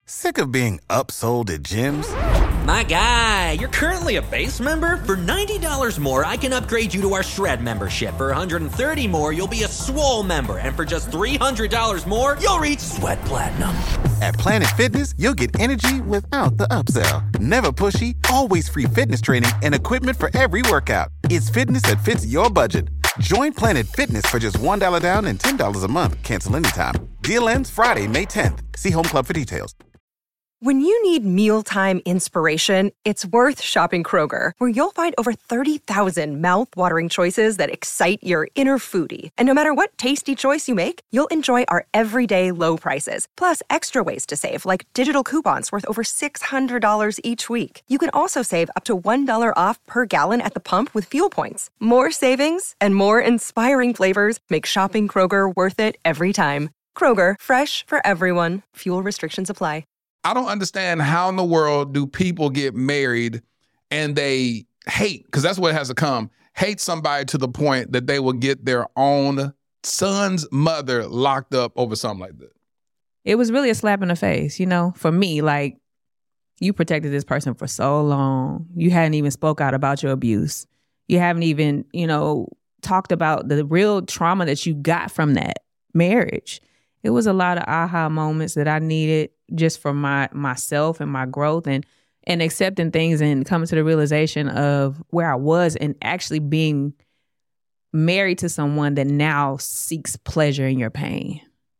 Sick of being upsold at gyms? My guy, you're currently a base member? For $90 more, I can upgrade you to our Shred membership. For $130 more, you'll be a Swole member. And for just $300 more, you'll reach Sweat Platinum. At Planet Fitness, you'll get energy without the upsell. Never pushy, always free fitness training and equipment for every workout. It's fitness that fits your budget. Join Planet Fitness for just $1 down and $10 a month. Cancel anytime. Deal ends Friday, May 10th. See Home Club for details. When you need mealtime inspiration, it's worth shopping Kroger, where you'll find over 30,000 mouth-watering choices that excite your inner foodie. And no matter what tasty choice you make, you'll enjoy our everyday low prices, plus extra ways to save, like digital coupons worth over $600 each week. You can also save up to $1 off per gallon at the pump with fuel points. More savings and more inspiring flavors make shopping Kroger worth it every time. Kroger, fresh for everyone. Fuel restrictions apply. I don't understand how in the world do people get married and they hate, because that's what it has to come, hate somebody to the point that they will get their own son's mother locked up over something like that. It was really a slap in the face, you know, for me. Like, you protected this person for so long. You hadn't even spoke out about your abuse. You haven't even, you know, talked about the real trauma that you got from that marriage. It was a lot of aha moments that I needed just for myself and my growth and accepting things and coming to the realization of where I was and actually being married to someone that now seeks pleasure in your pain.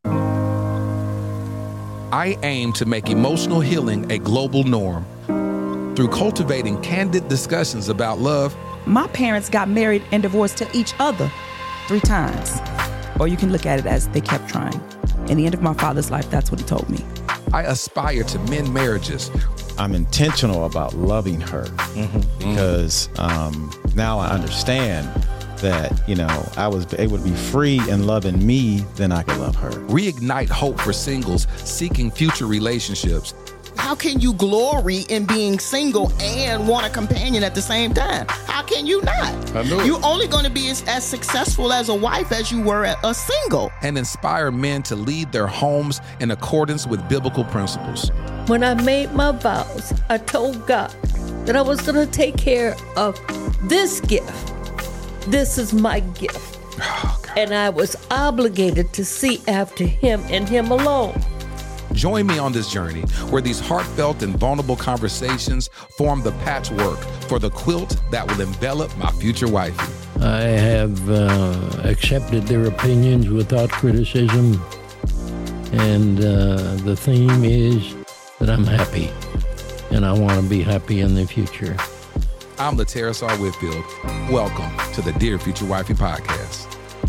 I aim to make emotional healing a global norm through cultivating candid discussions about love. My parents got married and divorced to each other 3 times. Or you can look at it as they kept trying. In the end of my father's life, that's what he told me. I aspire to mend marriages. I'm intentional about loving her because now I understand that, you know, I was able to be free in loving me, then I could love her. Reignite hope for singles seeking future relationships. How can you glory in being single and want a companion at the same time? How can you not? I know. You're only going to be as successful as a wife as you were a single. And inspire men to lead their homes in accordance with biblical principles. When I made my vows, I told God that I was going to take care of this gift. This is my gift. Oh, God. And I was obligated to see after him and him alone. Join me on this journey where these heartfelt and vulnerable conversations form the patchwork for the quilt that will envelop my future wifey. I have accepted their opinions without criticism, and the theme is that I'm happy, and I want to be happy in the future. I'm Lateris R. Whitfield. Welcome to the Dear Future Wifey podcast.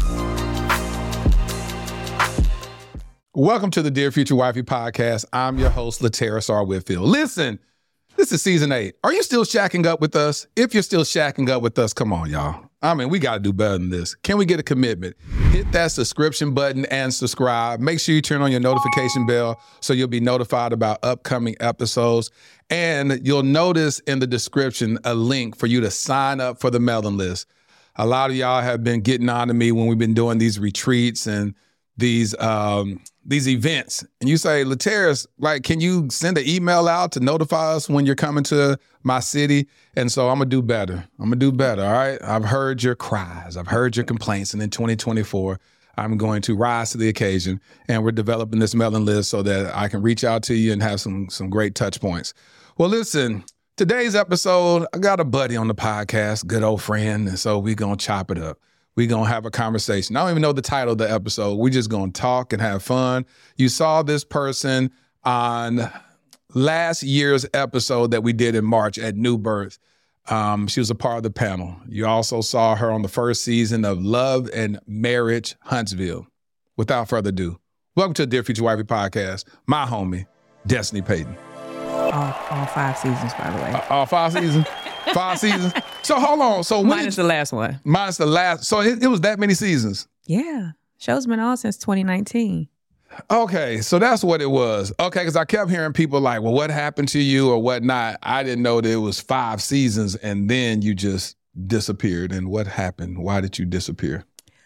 Welcome to the Dear Future Wifey podcast. I'm your host, Lateris R. Whitfield. Listen, this is season 8. Are you still shacking up with us? If you're still shacking up with us, come on, y'all. I mean, we got to do better than this. Can we get a commitment? Hit that subscription button and subscribe. Make sure you turn on your notification bell so you'll be notified about upcoming episodes. And you'll notice in the description a link for you to sign up for the mailing list. A lot of y'all have been getting on to me when we've been doing these retreats and these events. And you say, Lateris, like, can you send an email out to notify us when you're coming to my city? And so I'm going to do better. All right? I've heard your cries. I've heard your complaints. And in 2024, I'm going to rise to the occasion. And we're developing this mailing list so that I can reach out to you and have some great touch points. Well, listen, today's episode, I got a buddy on the podcast, good old friend. And so we're going to chop it up. We're going to have a conversation. I don't even know the title of the episode. We're just going to talk and have fun. You saw this person on last year's episode that we did in March at New Birth. She was a part of the panel. You also saw her on the first season of Love and Marriage Huntsville. Without further ado, welcome to the Dear Future Wifey podcast. My homie, Destiny Payton. All 5 seasons, by the way. All 5 seasons? 5 seasons? So hold on. So minus the last one. Minus the last. So it was that many seasons? Yeah. Show's been on since 2019. Okay. So that's what it was. Okay. Because I kept hearing people like, well, what happened to you or whatnot? I didn't know that it was 5 seasons and then you just disappeared. And what happened? Why did you disappear?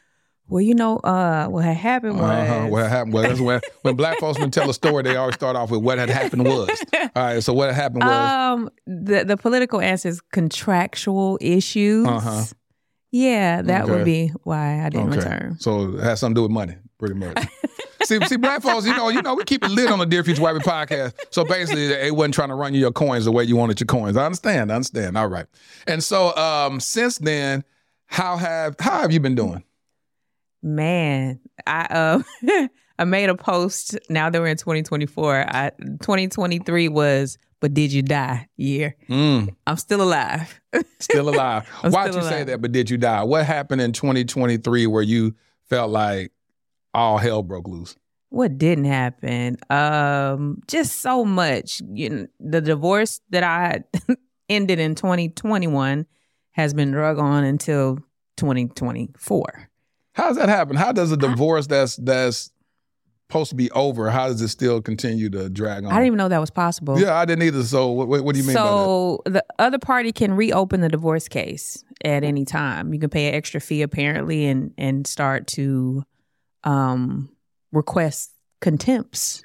Well, you know, what had happened was... What happened was, that's when black folks would tell a story, they always start off with what had happened was. All right, so what had happened was... The political answer is contractual issues. Yeah, that would be why I didn't return. So it has something to do with money, pretty much. see, black folks, you know, we keep it lit on the Dear Future Wifey podcast. So basically, they wasn't trying to run you your coins the way you wanted your coins. I understand. All right. And so since then, how have you been doing? Man, I made a post. Now that we're in 2024, 2023 was, but did you die year? I'm still alive. Still alive. Why'd you say that, but did you die? What happened in 2023 where you felt like all hell broke loose? What didn't happen? Just so much. You know, the divorce that I ended in 2021 has been drug on until 2024. How does that happen? How does a divorce that's supposed to be over, how does it still continue to drag on? I didn't even know that was possible. Yeah, I didn't either. So what do you mean by that? So the other party can reopen the divorce case at any time. You can pay an extra fee apparently and start to request contempts.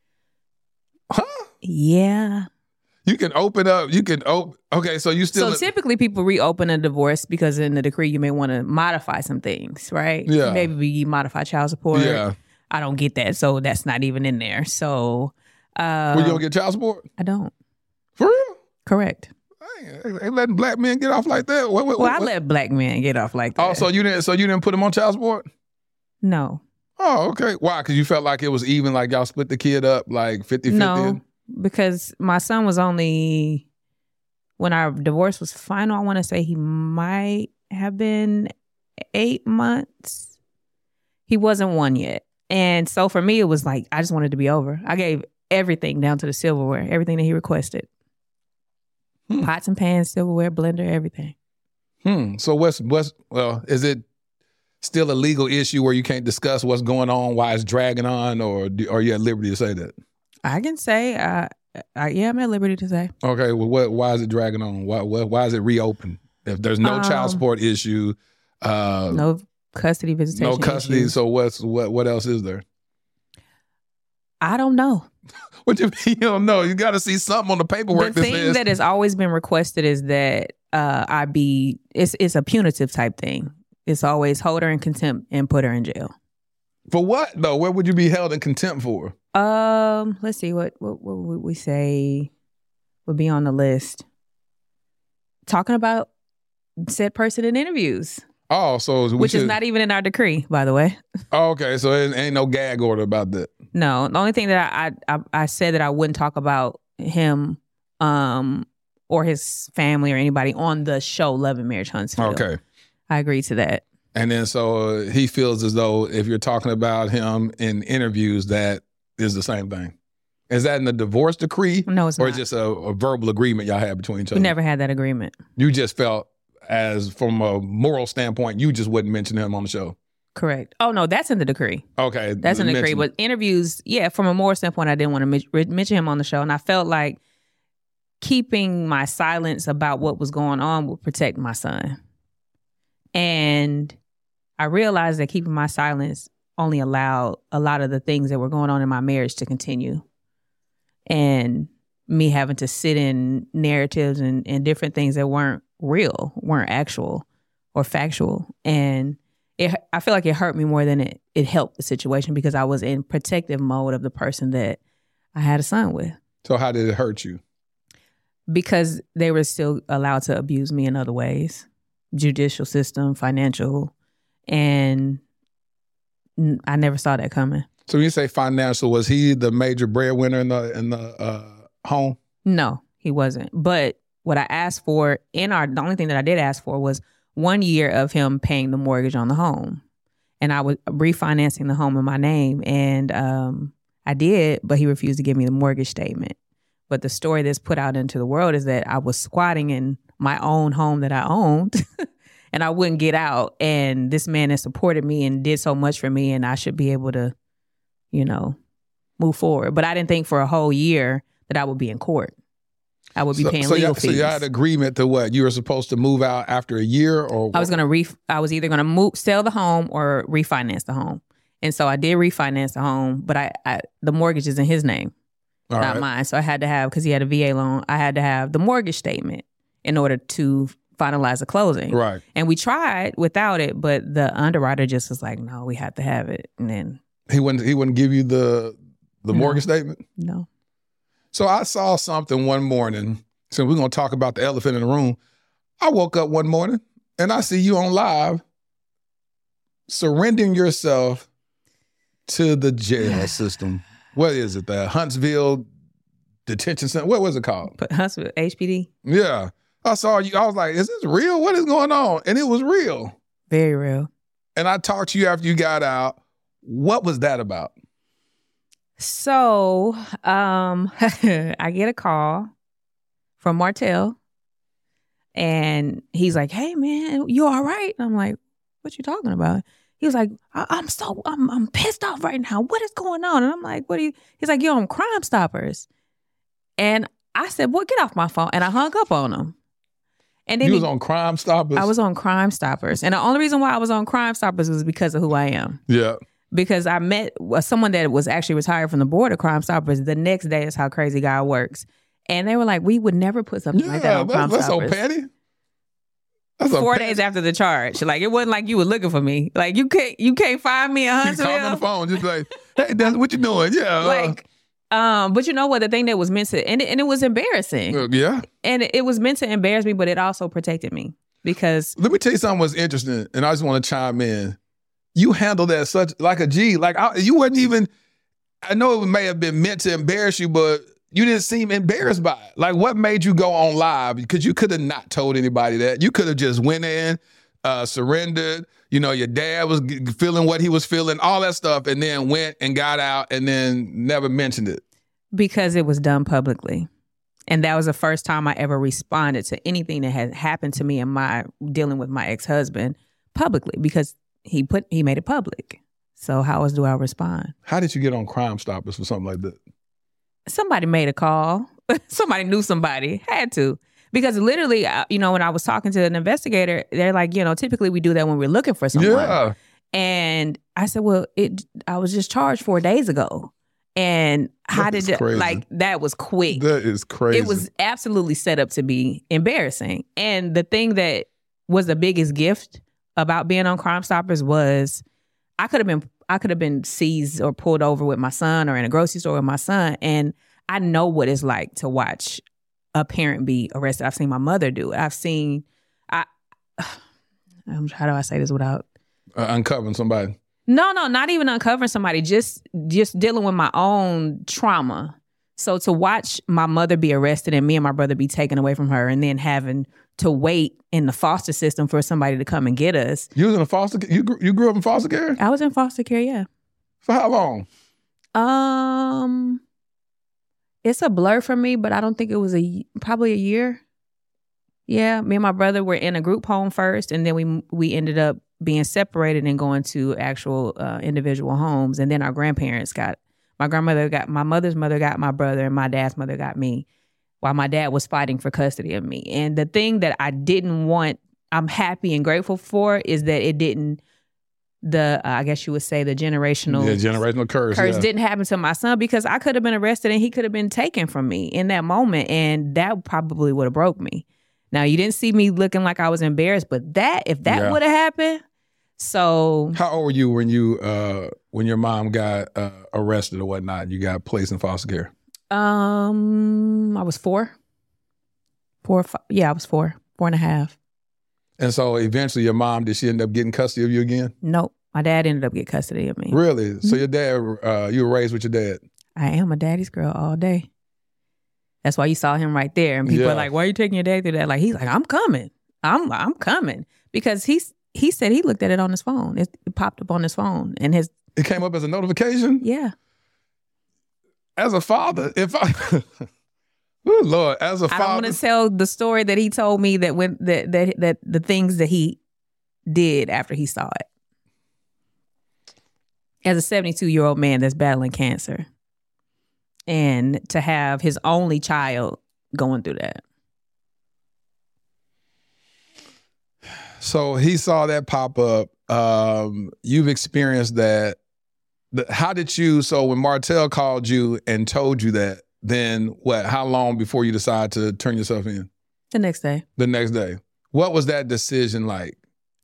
Huh? Yeah. You can open up. Okay, so you still. So typically people reopen a divorce because in the decree you may want to modify some things, right? Yeah. Maybe you modify child support. Yeah. I don't get that, so that's not even in there. So. Well, you don't get child support? I don't. For real? Correct. Ain't letting black men get off like that. What? I let black men get off like that. Oh, so you didn't put them on child support? No. Oh, okay. Why? Because you felt like it was even, like y'all split the kid up like 50-50? No. Because my son was only, when our divorce was final, I want to say he might have been 8 months. He wasn't 1 yet. And so for me, it was like, I just wanted to be over. I gave everything down to the silverware, everything that he requested. Pots and pans, silverware, blender, everything. So is it still a legal issue where you can't discuss what's going on, why it's dragging on, or are you at liberty to say that? I can say, I'm at liberty to say. Okay, well, why is it dragging on? Why is it reopened? If there's no child support issue, no custody visitation, no custody. issues. So what else is there? I don't know. What do you mean you don't know? You got to see something on the paperwork. The thing that has always been requested is that it's a punitive type thing. It's always hold her in contempt and put her in jail. For what though? What would you be held in contempt for? Let's see. What would we say would be on the list? Talking about said person in interviews. Oh, so which is not even in our decree, by the way. Oh, okay, so it ain't no gag order about that. No, the only thing that I said that I wouldn't talk about him, or his family or anybody on the show Love and Marriage Huntsville. Okay, I agreed to that. And then so he feels as though if you're talking about him in interviews, that is the same thing. Is that in the divorce decree? No, it's not. Or is just a verbal agreement y'all had between each other? We never had that agreement. You just felt as from a moral standpoint, you just wouldn't mention him on the show. Correct. Oh, no, that's in the decree. Okay. That's in the decree. But interviews, yeah, from a moral standpoint, I didn't want to mention him on the show. And I felt like keeping my silence about what was going on would protect my son. And I realized that keeping my silence only allowed a lot of the things that were going on in my marriage to continue. And me having to sit in narratives and different things that weren't real, weren't actual or factual. And I feel like it hurt me more than it helped the situation because I was in protective mode of the person that I had a son with. So how did it hurt you? Because they were still allowed to abuse me in other ways. Judicial system, financial, and I never saw that coming. So when you say financial, was he the major breadwinner in the home? No, he wasn't. But what I asked for the only thing that I did ask for was 1 year of him paying the mortgage on the home. And I was refinancing the home in my name. And I did, but he refused to give me the mortgage statement. But the story that's put out into the world is that I was squatting in my own home that I owned and I wouldn't get out. And this man has supported me and did so much for me and I should be able to, move forward. But I didn't think for a whole year that I would be in court. I would be paying legal fees. So you had agreement to what? You were supposed to move out after a year, or I was either gonna sell the home or refinance the home. And so I did refinance the home, but the mortgage is in his name, not mine. So I had to have, because he had a VA loan, I had to have the mortgage statement in order to finalize the closing. Right. And we tried without it, but the underwriter just was like, no, we have to have it. And then he wouldn't give you the mortgage statement? No. So I saw something one morning. So we're going to talk about the elephant in the room. I woke up one morning and I see you on live surrendering yourself to the jail system. What is it? The Huntsville Detention Center? What was it called? Huntsville, HPD? Yeah. I saw you. I was like, is this real? What is going on? And it was real. Very real. And I talked to you after you got out. What was that about? So I get a call from Martell, and he's like, "Hey man, you all right?" And I'm like, "What you talking about?" He was like, I'm pissed off right now. What is going on? And I'm like, what are you? He's like, you're on Crime Stoppers. And I said, well, get off my phone. And I hung up on him. And then you was on Crime Stoppers? I was on Crime Stoppers. And the only reason why I was on Crime Stoppers was because of who I am. Yeah. Because I met someone that was actually retired from the board of Crime Stoppers. The next day is how Crazy God works. And they were like, we would never put something like that on Crime Stoppers. That's so petty. 4 days after the charge. Like, it wasn't like you were looking for me. Like, you can't find me in Huntsville. You call me on the phone, just like, hey, Dennis, what you doing? Yeah. Like, but you know what? The thing that was meant to, and it was embarrassing. Yeah. And it was meant to embarrass me, but it also protected me because. Let me tell you something was interesting, and I just want to chime in. You handled that such like a G. Like, you wasn't even, I know it may have been meant to embarrass you, but you didn't seem embarrassed by it. Like, what made you go on live? Because you could have not told anybody that. You could have just went in, surrendered. You know, your dad was feeling what he was feeling, all that stuff, and then went and got out and then never mentioned it. Because it was done publicly. And that was the first time I ever responded to anything that had happened to me in my dealing with my ex-husband publicly, because he made it public. So how else do I respond? How did you get on Crime Stoppers for something like that? Somebody made a call. Somebody knew somebody. Had to. Because literally, when I was talking to an investigator, they're like, typically we do that when we're looking for someone. Yeah. And I said, well, I was just charged 4 days ago. And how did it, like, that was quick. That is crazy. It was absolutely set up to be embarrassing. And the thing that was the biggest gift about being on Crime Stoppers was I could have been seized or pulled over with my son or in a grocery store with my son. And I know what it's like to watch a parent be arrested. I've seen my mother do it. How do I say this without? Uncovering somebody. No, not even uncovering somebody, just dealing with my own trauma. So to watch my mother be arrested and me and my brother be taken away from her and then having to wait in the foster system for somebody to come and get us. You was in a foster care? You grew up in foster care? I was in foster care, yeah. For how long? It's a blur for me, but I don't think it was probably a year. Yeah, me and my brother were in a group home first, and then we ended up being separated and going to actual individual homes. And then our grandparents my mother's mother got my brother, and my dad's mother got me, while my dad was fighting for custody of me. And the thing that I didn't want, I'm happy and grateful for, is that it didn't, I guess you would say the generational curse didn't happen to my son, because I could have been arrested and he could have been taken from me in that moment. And that probably would have broke me. Now, you didn't see me looking like I was embarrassed, but if that would have happened. So how old were you when your mom got arrested or whatnot? You got placed in foster care? I was 4. 4 or 5. Yeah, I was 4 and a half. And so eventually your mom, did she end up getting custody of you again? Nope. My dad ended up getting custody of me. Really? Mm-hmm. So your dad, you were raised with your dad? I am a daddy's girl all day. That's why you saw him right there. And people are like, why are you taking your dad through that? Like, he's like, I'm coming. I'm coming. Because he said he looked at it on his phone. It popped up on his phone. And it came up as a notification? Yeah. As a father, oh Lord, as a father. I don't want to tell the story that he told me that when that the things that he did after he saw it. As a 72-year-old man that's battling cancer, and to have his only child going through that. So he saw that pop up. You've experienced that. How did you, so when Martell called you and told you that, then what, how long before you decide to turn yourself in? The next day. The next day. What was that decision like?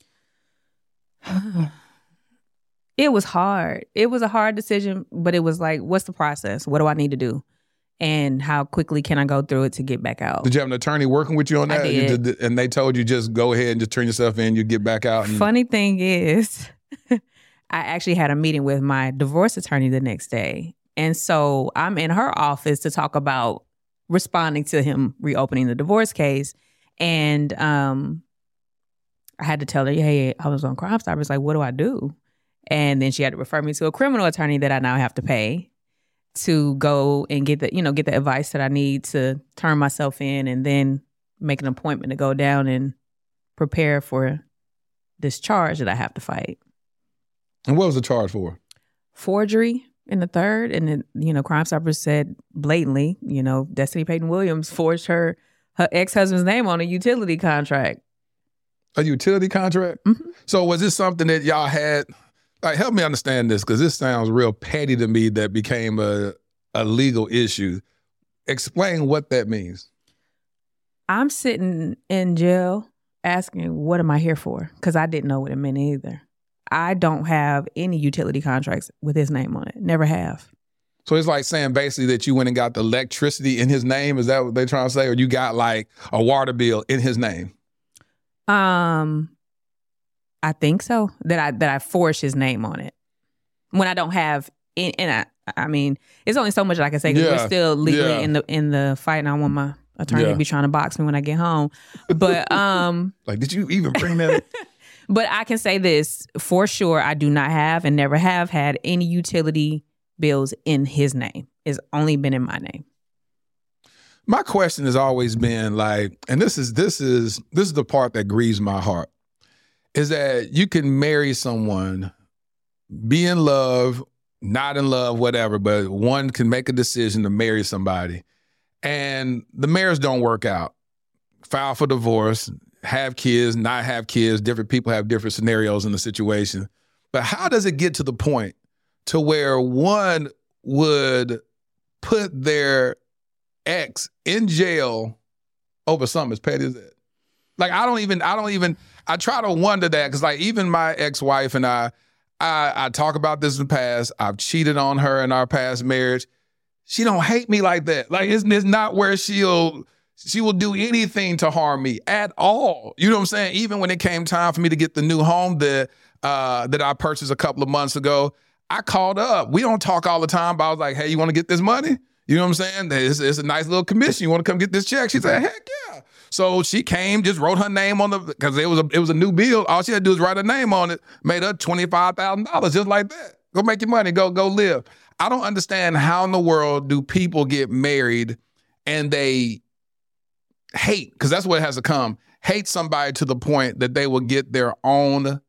It was hard. It was a hard decision, but it was like, what's the process? What do I need to do? And how quickly can I go through it to get back out? Did you have an attorney working with you on that? I did. And they told you just go ahead and just turn yourself in, you get back out? And... Funny thing is, I actually had a meeting with my divorce attorney the next day. And so I'm in her office to talk about responding to him reopening the divorce case. And I had to tell her, hey, I was on Crime Stoppers. Like, what do I do? And then she had to refer me to a criminal attorney that I now have to pay to go and get the advice that I need to turn myself in, and then make an appointment to go down and prepare for this charge that I have to fight. And what was the charge for? Forgery in the third. And then, Crime Stoppers said blatantly, Destiny Payton Williams forged her ex-husband's name on a utility contract. A utility contract? Mm-hmm. So was this something that y'all had? Like, help me understand this, because this sounds real petty to me that became a legal issue. Explain what that means. I'm sitting in jail asking, what am I here for? Because I didn't know what it meant either. I don't have any utility contracts with his name on it. Never have. So it's like saying basically that you went and got the electricity in his name? Is that what they're trying to say? Or you got like a water bill in his name? I think so. That I forged his name on it when I don't have. And I mean, it's only so much that I can say because we're still legally in the fight, and I want my attorney to be trying to box me when I get home. But like, did you even bring that? But I can say this for sure: I do not have and never have had any utility bills in his name. It's only been in my name. My question has always been like, and this is the part that grieves my heart, is that you can marry someone, be in love, not in love, whatever, but one can make a decision to marry somebody, and the marriage don't work out. File for divorce, have kids, not have kids. Different people have different scenarios in the situation. But how does it get to the point to where one would put their ex in jail over something as petty as that? Like, I try to wonder that, because like even my ex-wife and I talk about this in the past. I've cheated on her in our past marriage. She don't hate me like that. Like, it's not where she will do anything to harm me at all. You know what I'm saying? Even when it came time for me to get the new home that I purchased a couple of months ago, I called up. We don't talk all the time, but I was like, hey, you want to get this money? You know what I'm saying? It's a nice little commission. You want to come get this check? She said, heck yeah. So she came, just wrote her name on because it was a new bill. All she had to do was write her name on it, made her $25,000 just like that. Go make your money, go live. I don't understand how in the world do people get married and they hate, because that's what has to come, hate somebody to the point that they will get their own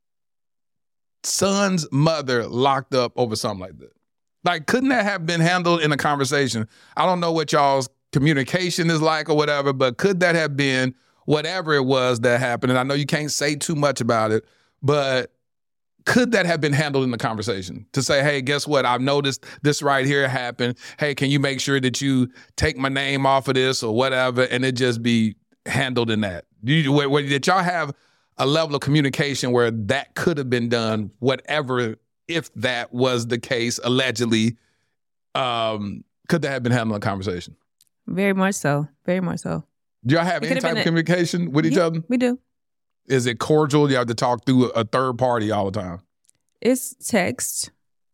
son's mother locked up over something like that. Like, couldn't that have been handled in a conversation? I don't know what y'all's communication is like or whatever, but could that have been whatever it was that happened? And I know you can't say too much about it, but could that have been handled in the conversation? To say, hey, guess what? I've noticed this right here happened. Hey, can you make sure that you take my name off of this or whatever? And it just be handled in that. Did y'all have a level of communication where that could have been done, whatever, if that was the case, allegedly, could that have been handled in a conversation? Very much so. Very much so. Do y'all have any type of communication with each other? We do. Is it cordial? You have to talk through a third party all the time? It's text.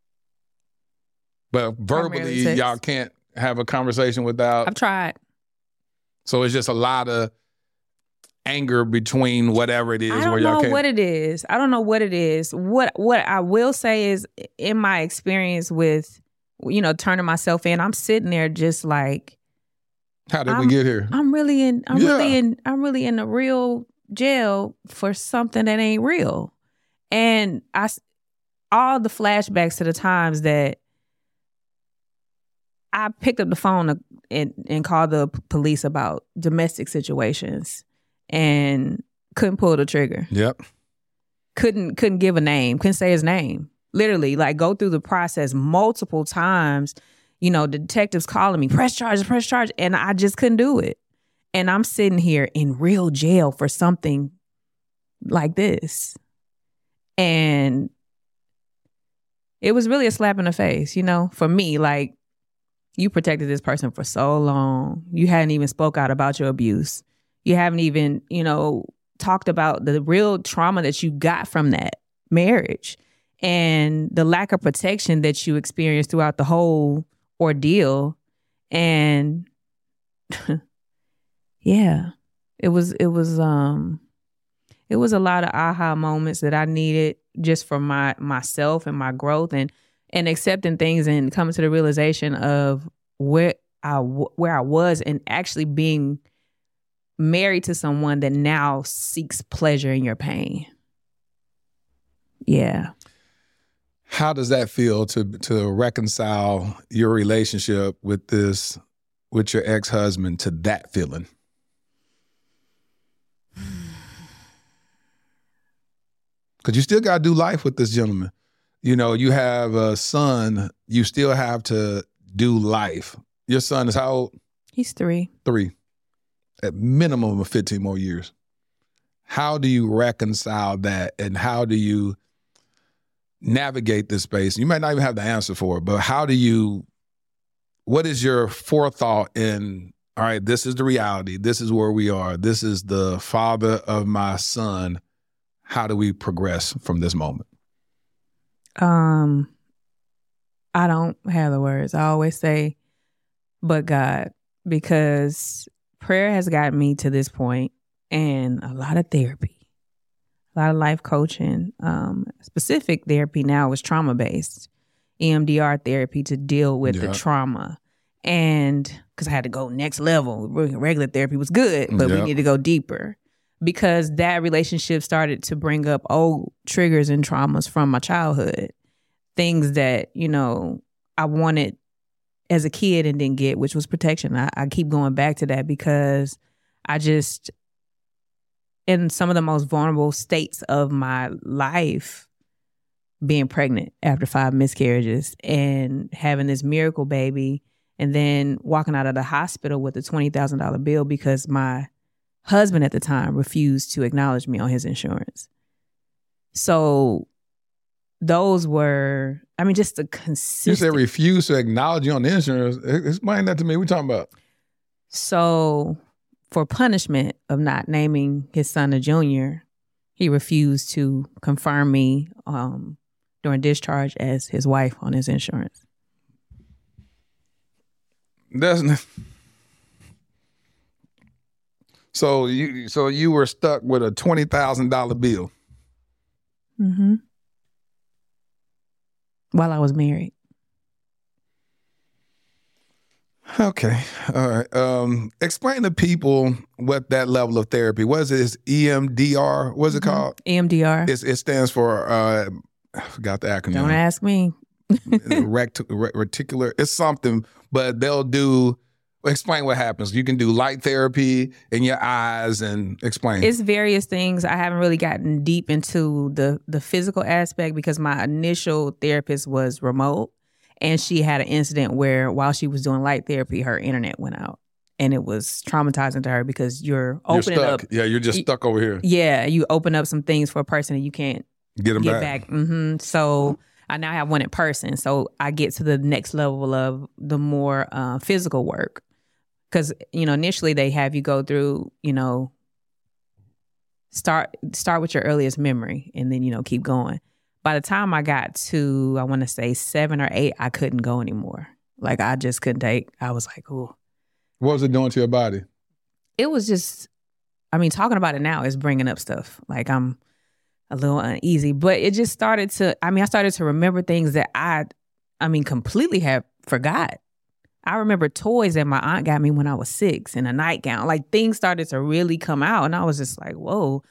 But verbally, y'all can't have a conversation without... I've tried. So it's just a lot of anger between whatever it is where y'all can't... I don't know what it is. I don't know what it is. What I will say is, in my experience with, turning myself in, I'm sitting there just like... How did we get here? I'm really in a real jail for something that ain't real. And all the flashbacks to the times that I picked up the phone and called the police about domestic situations and couldn't pull the trigger. Yep. Couldn't give a name, couldn't say his name. Literally, like, go through the process multiple times. You know, the detectives calling me, press charge. And I just couldn't do it. And I'm sitting here in real jail for something like this. And it was really a slap in the face, you know, for me. Like, you protected this person for so long. You hadn't even spoke out about your abuse. You haven't even, you know, talked about the real trauma that you got from that marriage and the lack of protection that you experienced throughout the whole ordeal. And yeah, it was a lot of aha moments that I needed just for myself and my growth and accepting things and coming to the realization of where I was and actually being married to someone that now seeks pleasure in your pain. Yeah. How does that feel to reconcile your relationship with your ex-husband to that feeling? Because you still got to do life with this gentleman. You know, you have a son, you still have to do life. Your son is how old? He's 3. 3. At minimum of 15 more years. How do you reconcile that, and how do you navigate this space? You might not even have the answer for it, but what is your forethought in, all right, this is the reality. This is where we are. This is the father of my son. How do we progress from this moment? I don't have the words. I always say, but God, because prayer has gotten me to this point, and a lot of therapy, a lot of life coaching. Specific therapy now is trauma-based, EMDR therapy to deal with the trauma. And because I had to go next level, regular therapy was good, but we need to go deeper. Because that relationship started to bring up old triggers and traumas from my childhood. Things that, you know, I wanted as a kid and didn't get, which was protection. I keep going back to that because I just, in some of the most vulnerable states of my life, being pregnant after 5 miscarriages and having this miracle baby, and then walking out of the hospital with a $20,000 bill because my husband at the time refused to acknowledge me on his insurance. So those were, I mean, just the consistent. You said refuse to acknowledge you on the insurance. Explain that to me. What are you talking about? So for punishment of not naming his son a junior, he refused to confirm me during discharge as his wife on his insurance. So you were stuck with a $20,000 bill. Mm-hmm. While I was married. Okay. All right. Explain to people what that level of therapy was. It's EMDR. What's it called? EMDR. It stands for, I forgot the acronym. Don't ask me. Reticular. It's something, but they'll do. Explain what happens. You can do light therapy in your eyes and explain. It's various things. I haven't really gotten deep into the physical aspect because my initial therapist was remote, and she had an incident where while she was doing light therapy, her internet went out, and it was traumatizing to her because you're opening up. Yeah, you're just stuck over here. Yeah, you open up some things for a person and you can't get them back. Mm-hmm. So I now have one in person. So I get to the next level of the more physical work. Because, you know, initially they have you go through, you know, start with your earliest memory and then, you know, keep going. By the time I got to, I want to say 7 or 8, I couldn't go anymore. Like, I just couldn't take, I was like, ooh. What was it doing to your body? It was just, I mean, talking about it now is bringing up stuff. Like, I'm a little uneasy. But it just started to, I started to remember things that I completely had forgot. I remember toys that my aunt got me when I was 6 in a nightgown. Like, things started to really come out, and I was just like, whoa.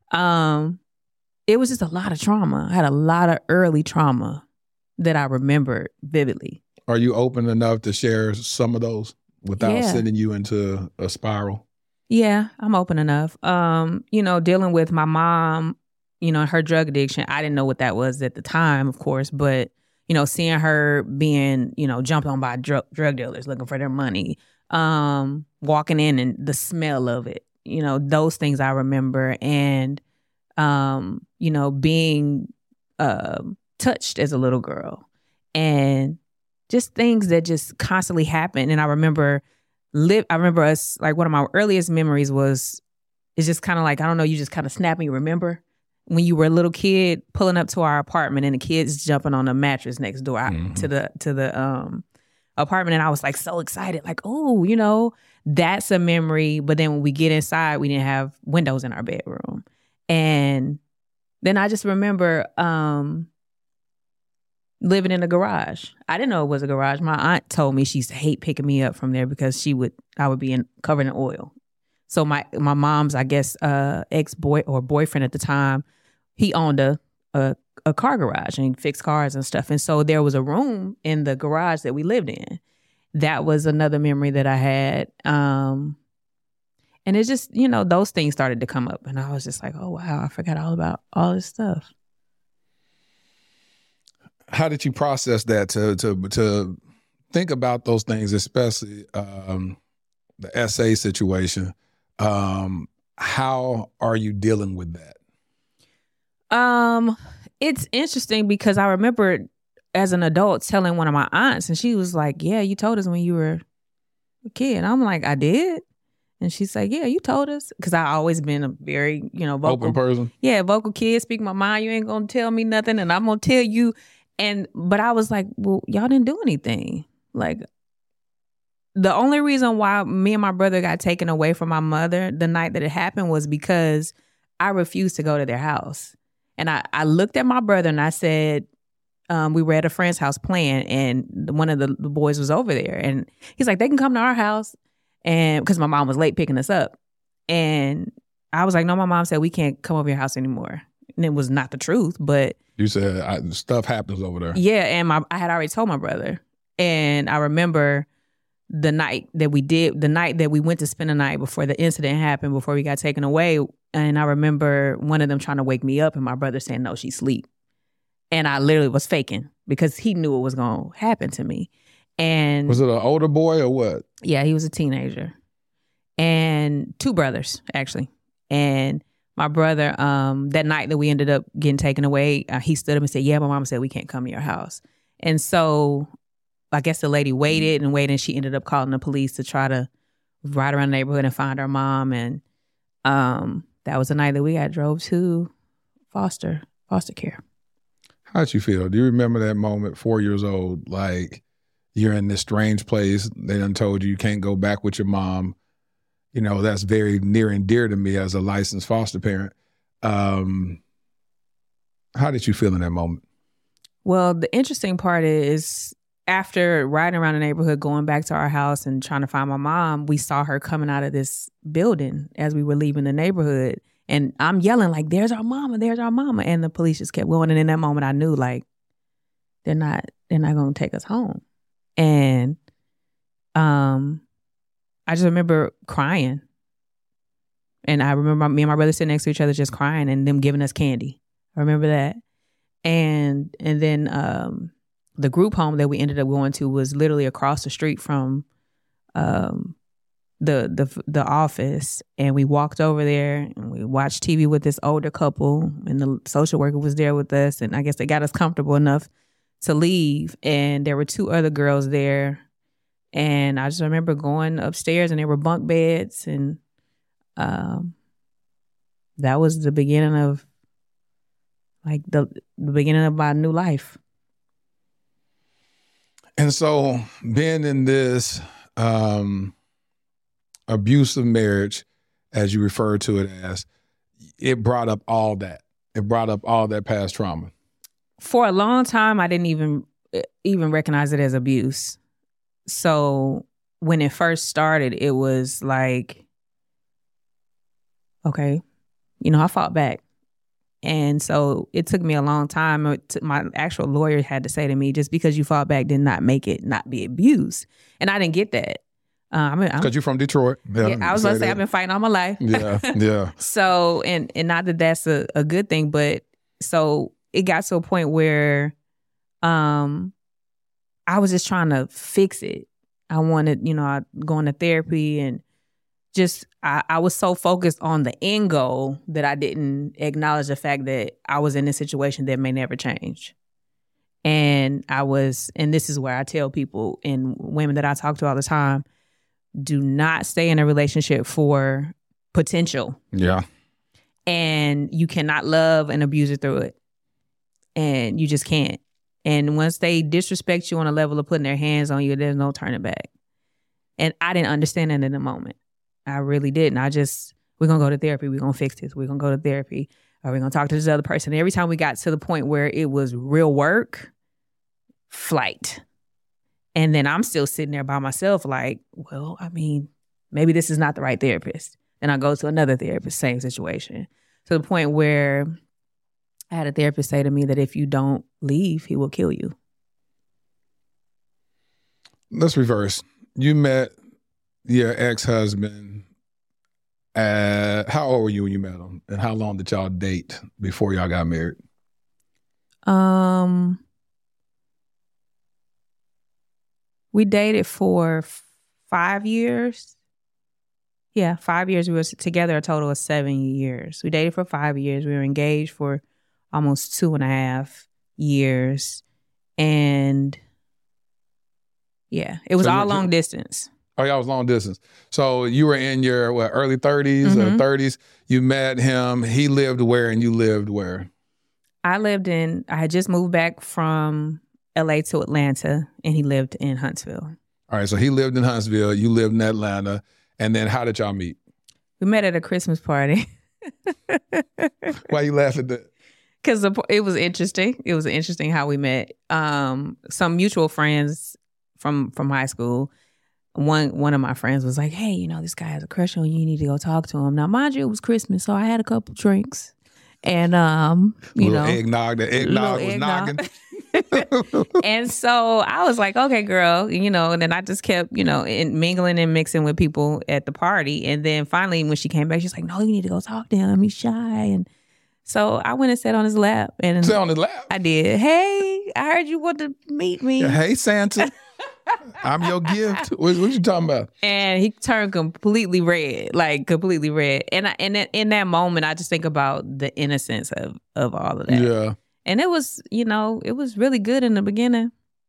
It was just a lot of trauma. I had a lot of early trauma that I remembered vividly. Are you open enough to share some of those without sending you into a spiral? Yeah, I'm open enough. Dealing with my mom, her drug addiction, I didn't know what that was at the time, of course, but, seeing her being, jumped on by drug dealers looking for their money, walking in and the smell of it, those things I remember. And, being touched as a little girl and just things that just constantly happen. And I remember us, like one of my earliest memories is just kind of like, I don't know, you just kind of snap and you remember when you were a little kid pulling up to our apartment and the kids jumping on the mattress next door to the apartment. And I was like so excited, like, oh, that's a memory. But then when we get inside, we didn't have windows in our bedroom. And then I just remember living in a garage. I didn't know it was a garage. My aunt told me she used to hate picking me up from there because I would be covered in oil. So my mom's, I guess, ex-boy or boyfriend at the time, he owned a car garage and fixed cars and stuff. And so there was a room in the garage that we lived in. That was another memory that I had. And it's just, those things started to come up. And I was just like, oh, wow, I forgot all about all this stuff. How did you process that to think about those things, especially the essay situation? How are you dealing with that? It's interesting because I remember as an adult telling one of my aunts, and she was like, yeah, you told us when you were a kid. And I'm like, I did? And she's like, yeah, you told us. Because I always been a very, vocal. Open person? Yeah, vocal kid, speak my mind. You ain't going to tell me nothing and I'm going to tell you. But I was like, well, y'all didn't do anything. Like, the only reason why me and my brother got taken away from my mother the night that it happened was because I refused to go to their house. And I looked at my brother and I said, we were at a friend's house playing and one of the boys was over there. And he's like, they can come to our house. And because my mom was late picking us up. And I was like, no, my mom said we can't come over your house anymore. And it was not the truth, but... You said stuff happens over there. Yeah, and I had already told my brother. And I remember the night that we went to spend the night before the incident happened, before we got taken away. And I remember one of them trying to wake me up and my brother saying, no, she's asleep. And I literally was faking because he knew it was going to happen to me. And was it an older boy or what? Yeah, he was a teenager. And two brothers, actually. And my brother, that night that we ended up getting taken away, he stood up and said, yeah, my mama said we can't come to your house. And so I guess the lady waited and she ended up calling the police to try to ride around the neighborhood and find her mom. And that was the night that we got drove to foster care. How'd you feel? Do you remember that moment, 4 years old, like you're in this strange place, they done told you can't go back with your mom? That's very near and dear to me as a licensed foster parent. How did you feel in that moment? Well, the interesting part is after riding around the neighborhood, going back to our house and trying to find my mom, we saw her coming out of this building as we were leaving the neighborhood. And I'm yelling like, there's our mama, there's our mama. And the police just kept going. And in that moment, I knew like, they're not going to take us home. And I just remember crying. And I remember me and my brother sitting next to each other just crying and them giving us candy. I remember that. And then the group home that we ended up going to was literally across the street from the office. And we walked over there and we watched TV with this older couple and the social worker was there with us. And I guess they got us comfortable enough to leave. And there were two other girls there. And I just remember going upstairs and there were bunk beds. And that was the beginning of like the beginning of my new life. And so being in this abusive marriage, as you refer to it as, it brought up all that. It brought up all that past trauma. For a long time, I didn't even recognize it as abuse. So when it first started, it was like, okay, I fought back. And so it took me a long time. My actual lawyer had to say to me, just because you fought back did not make it not be abuse. And I didn't get that. Because you're from Detroit. Yeah, I was going to say I've been fighting all my life. Yeah. So, and not that that's a good thing, but so it got to a point where I was just trying to fix it. I wanted, going to therapy and just, I was so focused on the end goal that I didn't acknowledge the fact that I was in a situation that may never change. And this is where I tell people and women that I talk to all the time, do not stay in a relationship for potential. Yeah. And you cannot love an abuser through it. And you just can't. And once they disrespect you on a level of putting their hands on you, there's no turning back. And I didn't understand that in the moment. I really didn't. We're going to go to therapy. We're going to fix this. We're going to go to therapy. Or we're going to talk to this other person. And every time we got to the point where it was real work, flight. And then I'm still sitting there by myself like, well, I mean, maybe this is not the right therapist. And I go to another therapist, same situation. To the point where I had a therapist say to me that if you don't leave, he will kill you. Let's reverse. You met your ex-husband how old were you when you met him? And how long did y'all date before y'all got married? We dated for 5 years. Yeah, 5 years. We were together a total of 7 years. We dated for 5 years. We were engaged for almost 2.5 years. And yeah, it was all long distance. Oh, y'all was long distance. So you were in your early 30s or 30s. You met him. He lived where and you lived where? I had just moved back from LA to Atlanta and he lived in Huntsville. All right, so he lived in Huntsville. You lived in Atlanta. And then how did y'all meet? We met at a Christmas party. Why you laughing at that? Because it was interesting. It was interesting how we met. Some mutual friends from high school. One of my friends was like, hey, this guy has a crush on you. You need to go talk to him. Now, mind you, it was Christmas, so I had a couple drinks. And, eggnog. The eggnog was knocking. And so I was like, okay, girl, and then I just kept, mingling and mixing with people at the party. And then finally, when she came back, she's like, no, you need to go talk to him. He's shy. And so I went and sat on his lap. And sat on his lap? I did. Hey, I heard you want to meet me. Yeah, hey, Santa. I'm your gift. What you talking about? And he turned completely red, like completely red. And in that moment, I just think about the innocence of all of that. Yeah. And it was, it was really good in the beginning.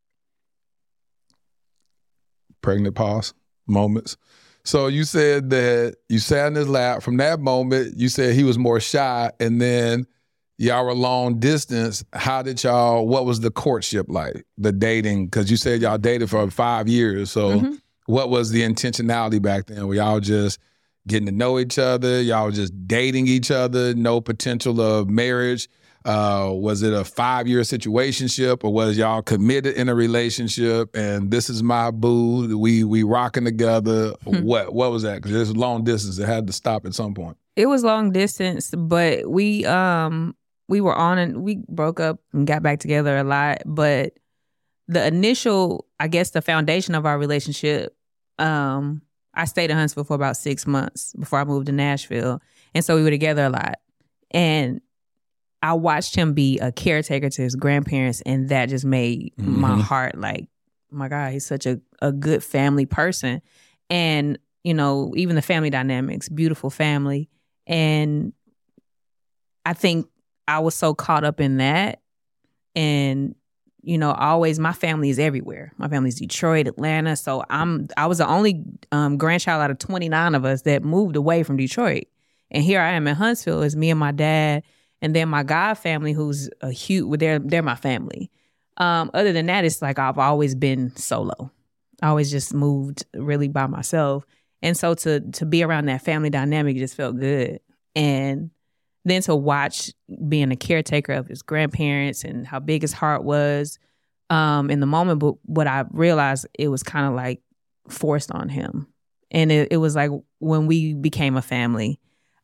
Pregnant pause moments. So you said that you sat in his lap. From that moment, you said he was more shy, and then y'all were long distance. What was the courtship like, the dating? Because you said y'all dated for 5 years. So what was the intentionality back then? Were y'all just getting to know each other? Y'all just dating each other? No potential of marriage? Was it a 5-year situationship, or was y'all committed in a relationship and this is my boo, we rocking together? What was that? Because it's long distance. It had to stop at some point. It was long distance, but we were on and we broke up and got back together a lot. But the initial, I guess the foundation of our relationship, I stayed in Huntsville for about 6 months before I moved to Nashville. And so we were together a lot. And I watched him be a caretaker to his grandparents, and that just made my heart like, oh my God, he's such a good family person. And, even the family dynamics, beautiful family. And I think I was so caught up in that. And, always my family is everywhere. My family's Detroit, Atlanta. So I was the only grandchild out of 29 of us that moved away from Detroit. And here I am in Huntsville. It's me and my dad. And then my god family, who's a huge, they're my family. Other than that, it's like I've always been solo. I always just moved really by myself. And so to be around that family dynamic just felt good. And then to watch being a caretaker of his grandparents and how big his heart was in the moment. But what I realized, it was kind of like forced on him. And it was like when we became a family,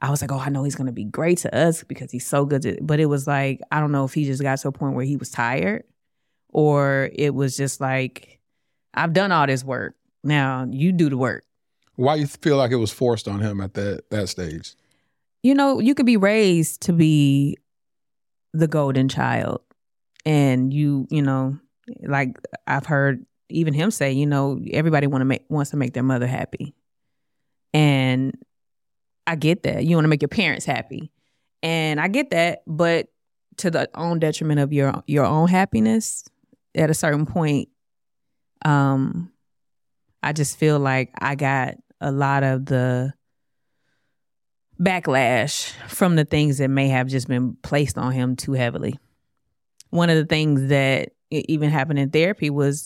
I was like, oh, I know he's going to be great to us because he's so good. But it was like, I don't know if he just got to a point where he was tired or it was just like, I've done all this work. Now you do the work. Why you feel like it was forced on him at that stage? You know, you could be raised to be the golden child. And you know, like I've heard even him say, you know, everybody wants to make their mother happy. And I get that. You want to make your parents happy. And I get that, but to the own detriment of your own happiness at a certain point, I just feel like I got a lot of the backlash from the things that may have just been placed on him too heavily. One of the things that even happened in therapy was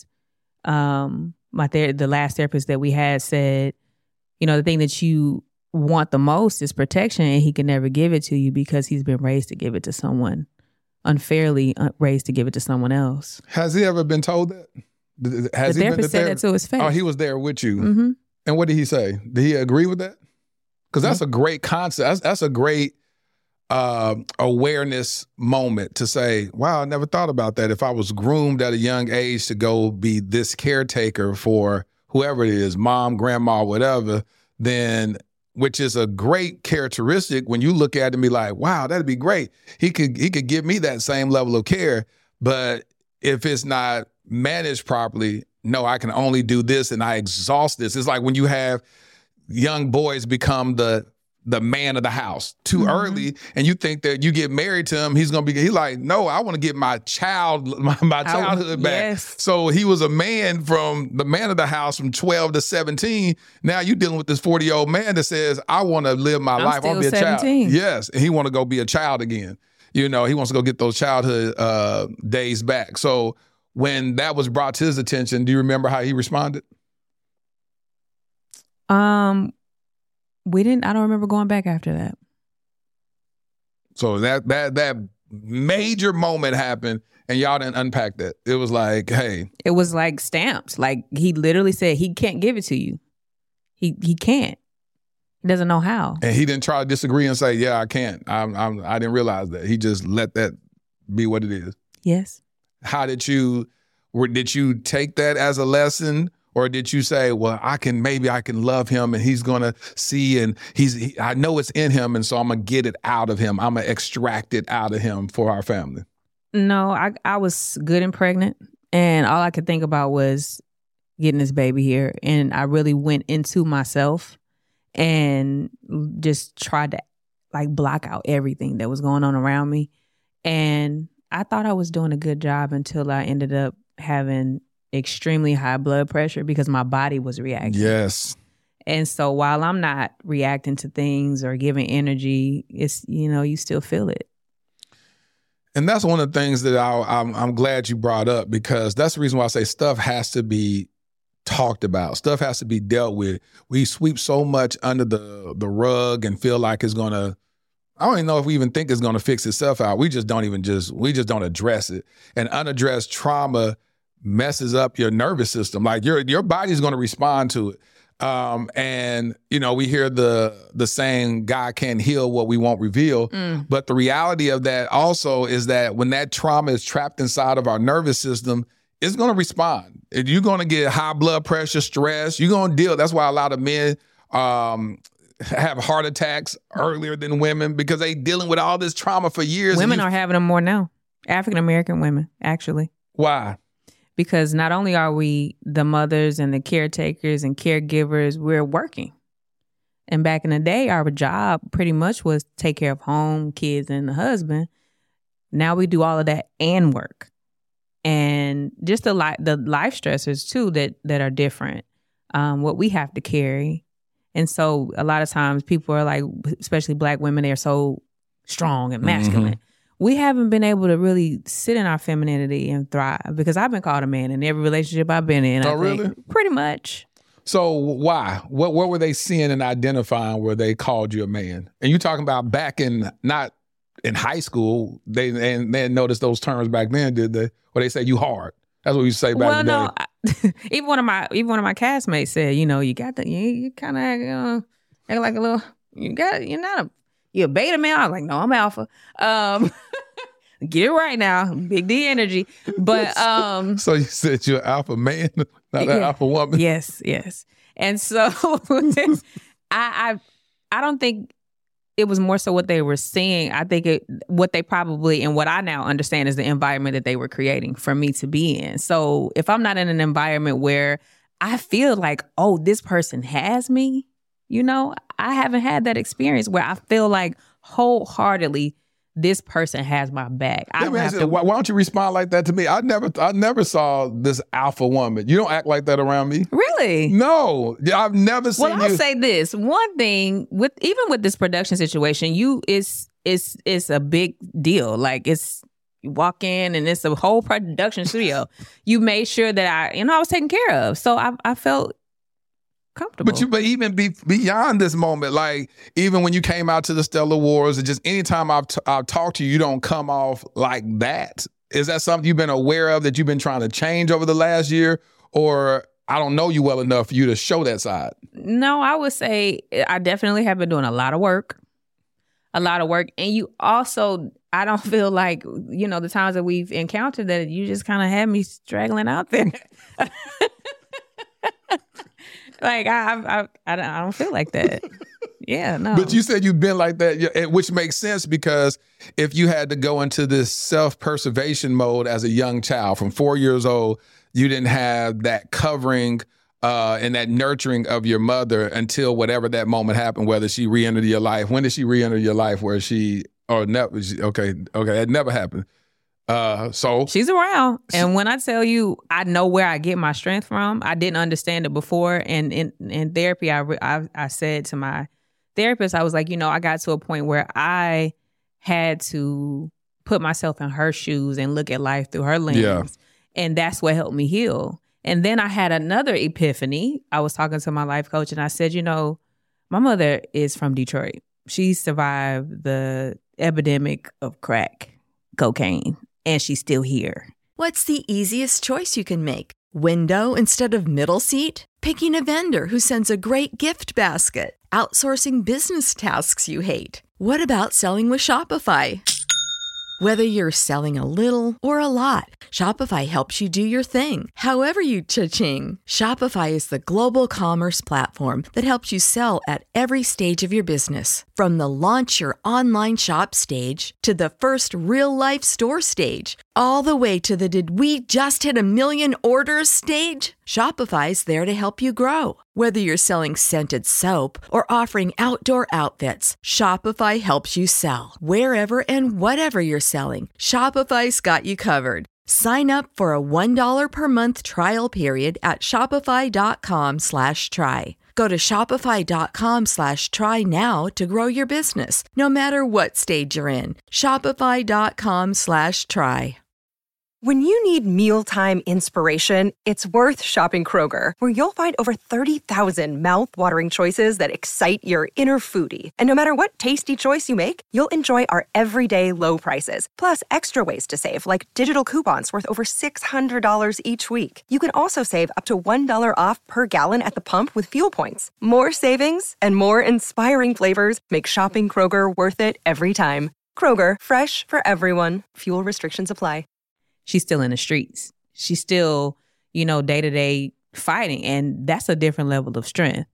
the last therapist that we had said, you know, the thing that you want the most is protection, and he can never give it to you because he's been raised to give it to someone, unfairly raised to give it to someone else. Has he ever been told that? The therapist said that to his face. Oh, he was there with you. Mm-hmm. And what did he say? Did he agree with that? Because that's a great concept. That's a great awareness moment to say, wow, I never thought about that. If I was groomed at a young age to go be this caretaker for whoever it is, mom, grandma, whatever, then, which is a great characteristic when you look at it and be like, wow, that'd be great. He could give me that same level of care. But if it's not managed properly, no, I can only do this and I exhaust this. It's like when you have young boys become the man of the house too early, and you think that you get married to him, he's like, no, I want to get my childhood back. Yes. So he was a man from the man of the house from 12 to 17. Now you're dealing with this 40-year-old man that says, I want to live my life. I want to be a 17. child. Yes. And he want to go be a child again. You know, he wants to go get those childhood days back. So when that was brought to his attention, do you remember how he responded? We didn't. I don't remember going back after that. So that major moment happened, and y'all didn't unpack that. It was like, hey, it was like stamped. Like he literally said he can't give it to you. He can't. He doesn't know how. And he didn't try to disagree and say, yeah, I can't. I didn't realize that. He just let that be what it is. Yes. How did you take that as a lesson? Or did you say, well, maybe I can love him and he's going to see and I know it's in him and so I'm going to get it out of him. I'm going to extract it out of him for our family? No, I was good and pregnant and all I could think about was getting this baby here. And I really went into myself and just tried to like block out everything that was going on around me. And I thought I was doing a good job until I ended up having extremely high blood pressure because my body was reacting. Yes. And so while I'm not reacting to things or giving energy, it's, you know, you still feel it. And that's one of the things that I'm glad you brought up, because that's the reason why I say stuff has to be talked about. Stuff has to be dealt with. We sweep so much under the rug and feel like it's going to, I don't even know if we even think it's going to fix itself out. We just don't address it. And unaddressed trauma messes up your nervous system. Like your body's going to respond to it. And you know, we hear the saying, God can't heal what we won't reveal. But the reality of that also is that when that trauma is trapped inside of our nervous system, it's going to respond. If you're going to get high blood pressure, stress, you're going to deal. That's why a lot of men have heart attacks earlier than women, because they dealing with all this trauma for years. Women are having them more now. African-American women, actually. Why? Because not only are we the mothers and the caretakers and caregivers, we're working. And back in the day, our job pretty much was to take care of home, kids, and the husband. Now we do all of that and work. And just the life stressors, too, that are different, what we have to carry. And so a lot of times people are like, especially Black women, they're so strong and masculine. Mm-hmm. We haven't been able to really sit in our femininity and thrive, because I've been called a man in every relationship I've been in. Really? Pretty much. So why? What were they seeing and identifying where they called you a man? And you talking about back in, not in high school, they noticed those terms back then, did they? Or they say you hard. That's what you say back in the day. Even one of my castmates said, you know, you kind of act like a little, you're not You a beta male? I was like, no, I'm alpha. Get it right now. Big D energy. But So you said you're an alpha man, not an alpha woman? Yes. And so I don't think it was more so what they were seeing. I think what they probably, and what I now understand, is the environment that they were creating for me to be in. So if I'm not in an environment where I feel like, oh, this person has me, I haven't had that experience where I feel like wholeheartedly this person has my back. Why don't you respond like that to me? I never saw this alpha woman. You don't act like that around me. Really? No, I've never seen you. Well, I'll say this. One thing, even with this production situation, it's a big deal. Like, you walk in and it's a whole production studio. You made sure that I was taken care of. So I felt comfortable. But even beyond this moment, like even when you came out to the Stellar Wars, and just anytime I've talked to you, you don't come off like that. Is that something you've been aware of that you've been trying to change over the last year? Or I don't know you well enough for you to show that side? No, I would say I definitely have been doing a lot of work. And you also, I don't feel like, the times that we've encountered that you just kind of had me straggling out there. Like, I don't feel like that. Yeah, no. But you said you've been like that, which makes sense because if you had to go into this self-preservation mode as a young child from 4 years old, you didn't have that covering and that nurturing of your mother until whatever that moment happened, whether she re-entered your life. When did she re-enter your life? Okay, that never happened. So she's around, and when I tell you, I know where I get my strength from. I didn't understand it before, and in therapy, I said to my therapist, I was like, I got to a point where I had to put myself in her shoes and look at life through her lens, and that's what helped me heal. And then I had another epiphany. I was talking to my life coach, and I said, my mother is from Detroit. She survived the epidemic of crack cocaine. And she's still here. What's the easiest choice you can make? Window instead of middle seat? Picking a vendor who sends a great gift basket? Outsourcing business tasks you hate? What about selling with Shopify? Whether you're selling a little or a lot, Shopify helps you do your thing, however you cha-ching. Shopify is the global commerce platform that helps you sell at every stage of your business. From the launch your online shop stage to the first real-life store stage, all the way to the did we just hit 1 million orders stage. Shopify's there to help you grow. Whether you're selling scented soap or offering outdoor outfits, Shopify helps you sell. Wherever and whatever you're selling, Shopify's got you covered. Sign up for a $1 per month trial period at shopify.com/try. Go to shopify.com/try now to grow your business, no matter what stage you're in. Shopify.com/try. When you need mealtime inspiration, it's worth shopping Kroger, where you'll find over 30,000 mouth-watering choices that excite your inner foodie. And no matter what tasty choice you make, you'll enjoy our everyday low prices, plus extra ways to save, like digital coupons worth over $600 each week. You can also save up to $1 off per gallon at the pump with fuel points. More savings and more inspiring flavors make shopping Kroger worth it every time. Kroger, fresh for everyone. Fuel restrictions apply. She's still in the streets. She's still, day-to-day fighting. And that's a different level of strength.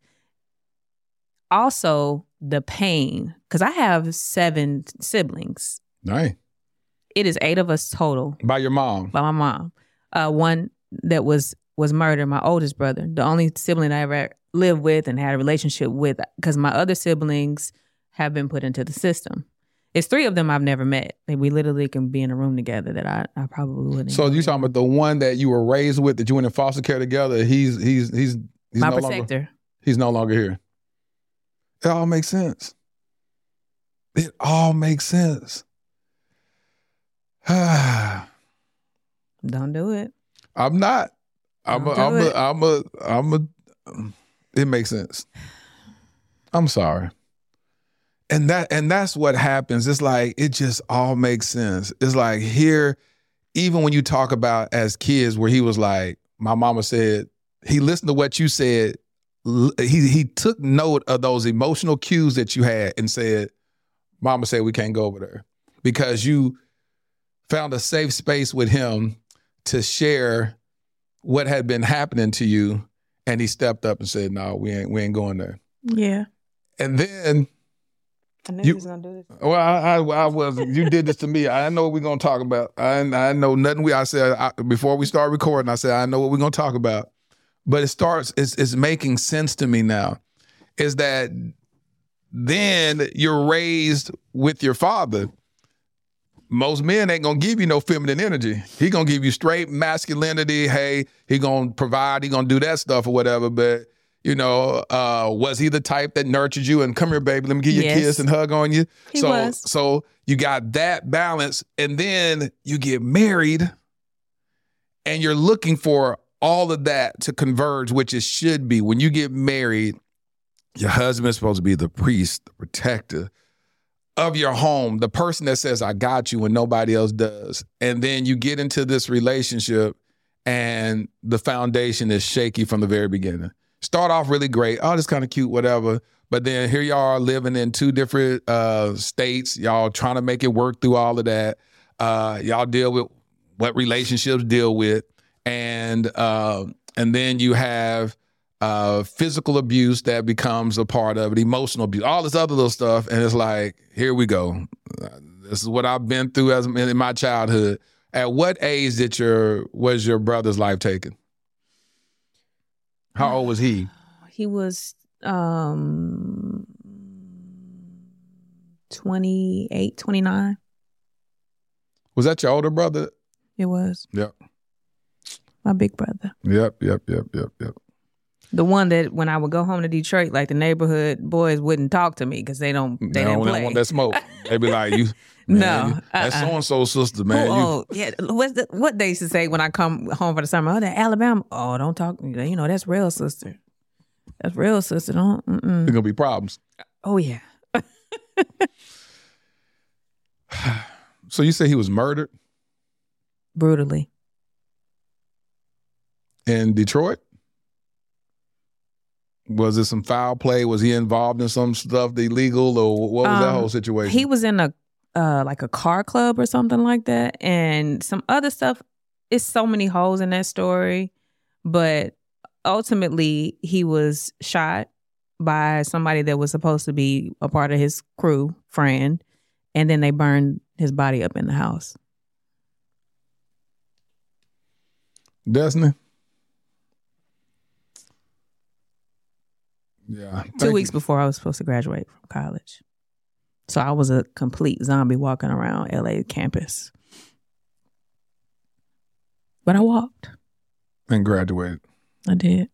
Also, the pain, because I have 7 siblings. Nice. It is 8 of us total. By your mom? By my mom. One that was murdered, my oldest brother. The only sibling I ever lived with and had a relationship with, because my other siblings have been put into the system. It's 3 of them I've never met. We literally can be in a room together that I probably wouldn't. So you talking about the one that you were raised with, that you went in foster care together? He's my no protector. Longer, he's no longer here. It all makes sense. It all makes sense. Don't do it. I'm not. It makes sense. I'm sorry. And that's what happens. It's like, it just all makes sense. It's like here, even when you talk about as kids where he was like, my mama said, he listened to what you said. He took note of those emotional cues that you had and said, Mama said we can't go over there because you found a safe space with him to share what had been happening to you, and he stepped up and said, "No, we ain't going there." Yeah. And then I knew you was gonna do this. Well, I was. You did this to me. I know what we're gonna talk about. I know nothing. Before we start recording, I said I know what we're gonna talk about. But it's making sense to me now. Is that then you're raised with your father. Most men ain't gonna give you no feminine energy. He gonna give you straight masculinity. Hey, he gonna provide. He gonna do that stuff or whatever. But was he the type that nurtured you and come here, baby, let me give you a kiss and hug on you? He was. So you got that balance, and then you get married, and you're looking for all of that to converge, which it should be. When you get married, your husband's supposed to be the priest, the protector of your home, the person that says, I got you when nobody else does. And then you get into this relationship and the foundation is shaky from the very beginning. Start off really great. Oh, this kind of cute, whatever. But then here y'all are living in two different states. Y'all trying to make it work through all of that. Y'all deal with what relationships deal with. And then you have physical abuse that becomes a part of it, emotional abuse, all this other little stuff. And it's like, here we go. This is what I've been through in my childhood. At what age was your brother's life taken? How old was he? He was 28, 29. Was that your older brother? It was. Yep. My big brother. Yep. The one that when I would go home to Detroit, like the neighborhood boys wouldn't talk to me because they didn't play. They don't want that smoke. They be like, you. Man, that's so-and-so sister, man. Yeah. What they used to say when I come home for the summer? Oh, that Alabama. Oh, don't talk. That's real sister. That's real sister. Don't. There's going to be problems. Oh, yeah. So you say he was murdered? Brutally. In Detroit? Was it some foul play? Was he involved in some stuff illegal, or what was that whole situation? He was in a car club or something like that, and some other stuff. It's so many holes in that story, but ultimately he was shot by somebody that was supposed to be a part of his crew, friend, and then they burned his body up in the house. Destiny? Yeah. 2 weeks before I was supposed to graduate from college. So I was a complete zombie walking around LA campus. But I walked. And graduated. I did.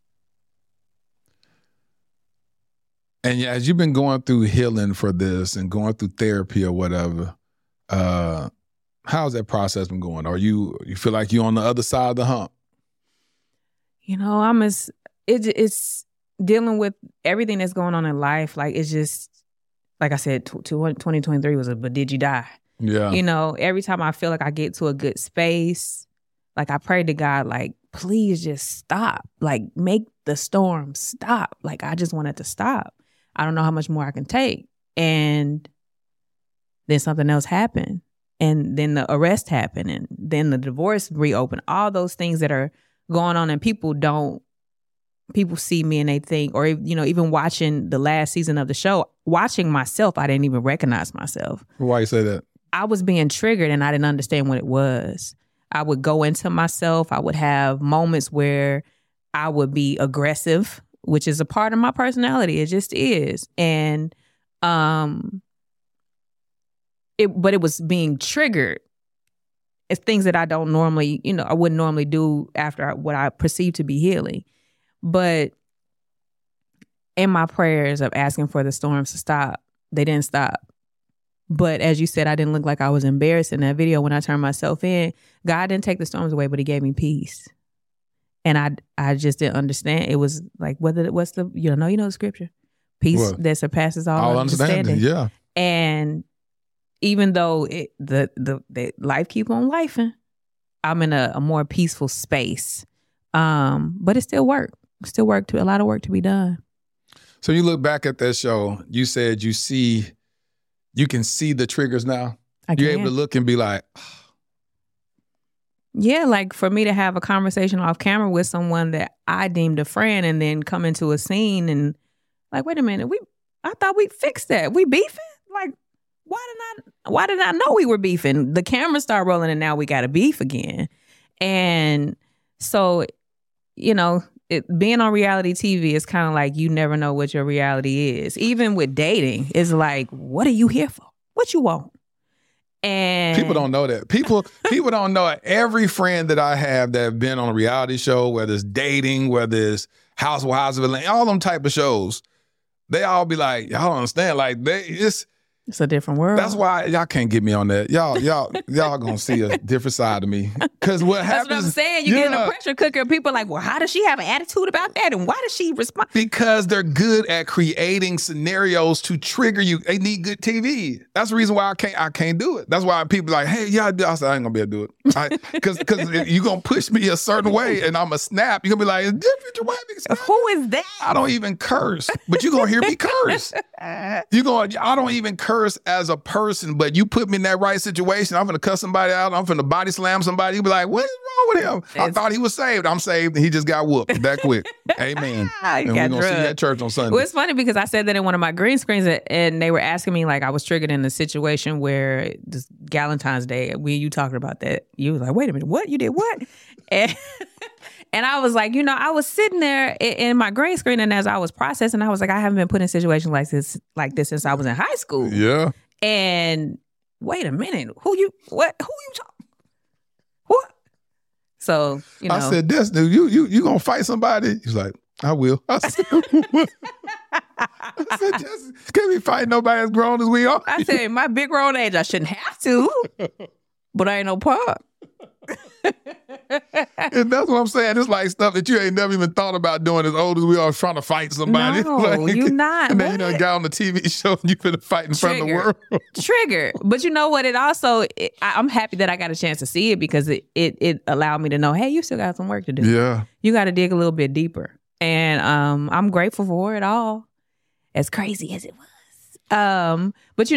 And as you've been going through healing for this and going through therapy or whatever, how's that process been going? Are you feel like you're on the other side of the hump? It's dealing with everything that's going on in life. Like, it's just, like I said, 2023 was but did you die? Yeah. Every time I feel like I get to a good space, like I pray to God, like, please just stop. Like, make the storm stop. Like, I just want it to stop. I don't know how much more I can take. And then something else happened. And then the arrest happened. And then the divorce reopened. All those things that are going on, and people see me and they think, or, even watching the last season of the show, watching myself, I didn't even recognize myself. Why you say that? I was being triggered and I didn't understand what it was. I would go into myself. I would have moments where I would be aggressive, which is a part of my personality. It just is. And, but it was being triggered. It's things that I don't normally, I wouldn't normally do after what I perceive to be healing. But in my prayers of asking for the storms to stop, they didn't stop. But as you said, I didn't look like I was embarrassed in that video when I turned myself in. God didn't take the storms away, but he gave me peace. And I just didn't understand. It was like, what's the, the scripture. Peace that surpasses all understanding. Yeah. And even though the life keep on lifing, I'm in a more peaceful space. But it still work. A lot of work to be done. So you look back at that show, you said you see you can see the triggers now? I You're can. able to look and be like, Yeah, like for me to have a conversation off camera with someone that I deemed a friend and then come into a scene and like, wait a minute, I thought we fixed that. We beefing? Like, why did I know we were beefing? The camera started rolling and now we got to beef again. And so, you know, being on reality TV is kind of like you never know what your reality is. Even with dating, it's like, what are you here for? What you want? And people don't know that. People don't know it. Every friend that I have that have been on a reality show, whether it's dating, whether it's Housewives of Atlanta, all them type of shows, they all be like, y'all don't understand. Like it's a different world. That's why y'all can't get me on that. Y'all gonna see a different side of me. Because what happens? That's what I'm saying. You get in a pressure cooker. People are like, well, how does she have an attitude about that? And why does she respond? Because they're good at creating scenarios to trigger you. They need good TV. That's the reason why I can't do it. That's why people are like, hey, yeah, I said I ain't gonna be able to do it. Because you're gonna push me a certain way and I'm a snap. You're gonna be like, it's different. Who is that? I don't even curse, but you're gonna hear me curse. I don't even curse as a person, but you put me in that right situation, I'm gonna cuss somebody out, I'm gonna body slam somebody, you be like, what is wrong with him? I thought he was saved. I'm saved and he just got whooped that quick. Amen. And we're gonna see you at church on Sunday. Well, it's funny because I said that in one of my green screens and they were asking me, like, I was triggered in a situation where this Valentine's Day, you talking about that, you was like, wait a minute, what? You did what? And I was like, I was sitting there in my green screen, and as I was processing, I was like, I haven't been put in situations like this since I was in high school. Yeah. And wait a minute, who you talking? What? So, I said, Destiny, you gonna fight somebody? He's like, I will. I said, Jesse, can't be fighting nobody as grown as we are. I said, my big grown age, I shouldn't have to, but I ain't no punk. And that's what I'm saying. It's like stuff that you ain't never even thought about doing as old as we are, trying to fight somebody. No, you're not. And then you done got on the TV show and you finna fight in front of the world. Trigger. But you know what? I'm happy that I got a chance to see it because it allowed me to know, hey, you still got some work to do. Yeah. You got to dig a little bit deeper. And I'm grateful for it all, as crazy as it was. But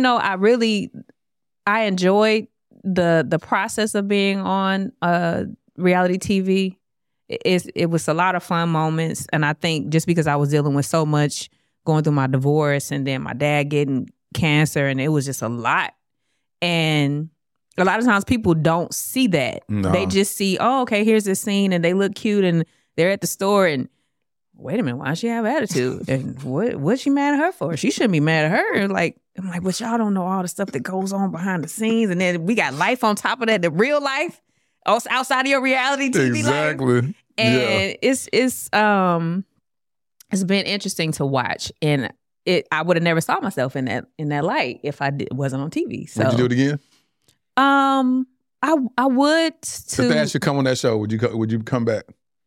I enjoyed the process of being on reality TV. It was a lot of fun moments, and I think just because I was dealing with so much, going through my divorce and then my dad getting cancer, and it was just a lot. And a lot of times people don't see that. No. They just see, oh, okay, here's this scene, and they look cute, and they're at the store, and wait a minute, why does she have attitude? And what's she mad at her for? She shouldn't be mad at her. And I'm like, but y'all don't know all the stuff that goes on behind the scenes. And then we got life on top of that, the real life, outside of your reality TV exactly. life. And it's been interesting to watch. And I would have never saw myself in that light if I wasn't on TV. So would you do it again? I would. If they asked you to come on that show, would you come back?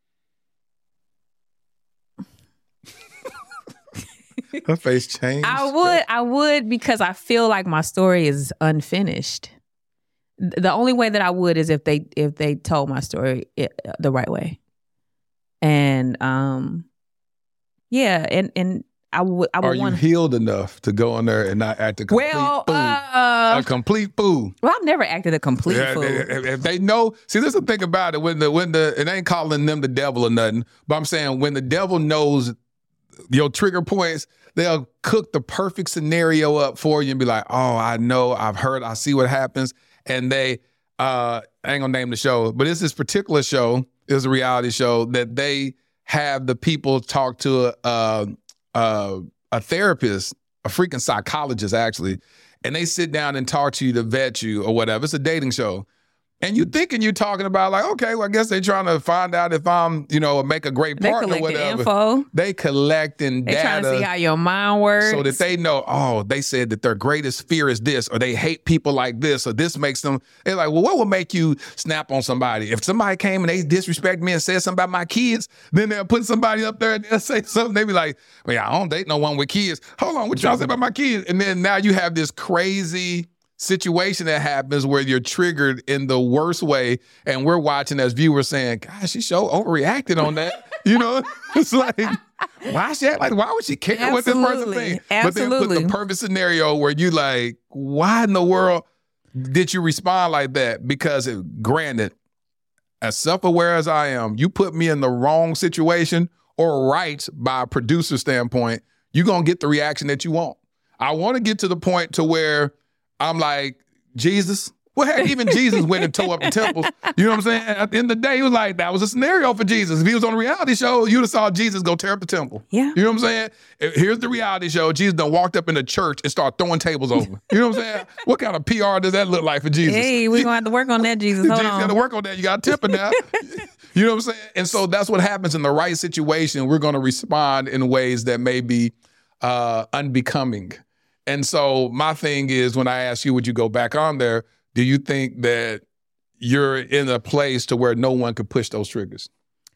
Her face changed. I would because I feel like my story is unfinished. The only way that I would is if they told my story the right way. And yeah, and I would Are you healed enough to go in there and not act a complete fool? A complete fool. Well, I've never acted a complete fool. If they know, see, this is the thing about it. When it ain't calling them the devil or nothing, but I'm saying when the devil knows your trigger points, they'll cook the perfect scenario up for you and be like, oh, I know, I've heard, I see what happens. And they, I ain't gonna name the show, but it's this particular show, is a reality show that they have the people talk to a therapist, a freaking psychologist actually, and they sit down and talk to you to vet you or whatever. It's a dating show. And you thinking you're talking about like, okay, well, I guess they're trying to find out if I'm, make a great partner or whatever. Info. They collecting data. They trying to see how your mind works. So that they know, oh, they said that their greatest fear is this, or they hate people like this, or this makes them, they're like, well, what will make you snap on somebody? If somebody came and they disrespect me and said something about my kids, then they'll put somebody up there and they'll say something. They be like, well, I don't date no one with kids. Hold on, what you trying to say about my kids? And then now you have this crazy situation that happens where you're triggered in the worst way, and we're watching as viewers saying, gosh, she so overreacted on that. It's like Why she act like? Why would she care what this person thinks? Absolutely. But then put the perfect scenario where you like, why in the world did you respond like that? Because granted, as self-aware as I am, you put me in the wrong situation or right by a producer standpoint, you're going to get the reaction that you want. I want to get to the point to where I'm like, Jesus. Well, heck, even Jesus went and tore up the temples. You know what I'm saying? At the end of the day, he was like, that was a scenario for Jesus. If he was on a reality show, you'd have saw Jesus go tear up the temple. Yeah. You know what I'm saying? Here's the reality show. Jesus done walked up in the church and started throwing tables over. You know what I'm saying? What kind of PR does that look like for Jesus? Hey, we're going to have to work on that, Jesus. Hold Jesus on. got to work on that. You got to tip it now. You know what I'm saying? And so that's what happens in the right situation. We're going to respond in ways that may be unbecoming. And so my thing is, when I ask you, would you go back on there? Do you think that you're in a place to where no one could push those triggers?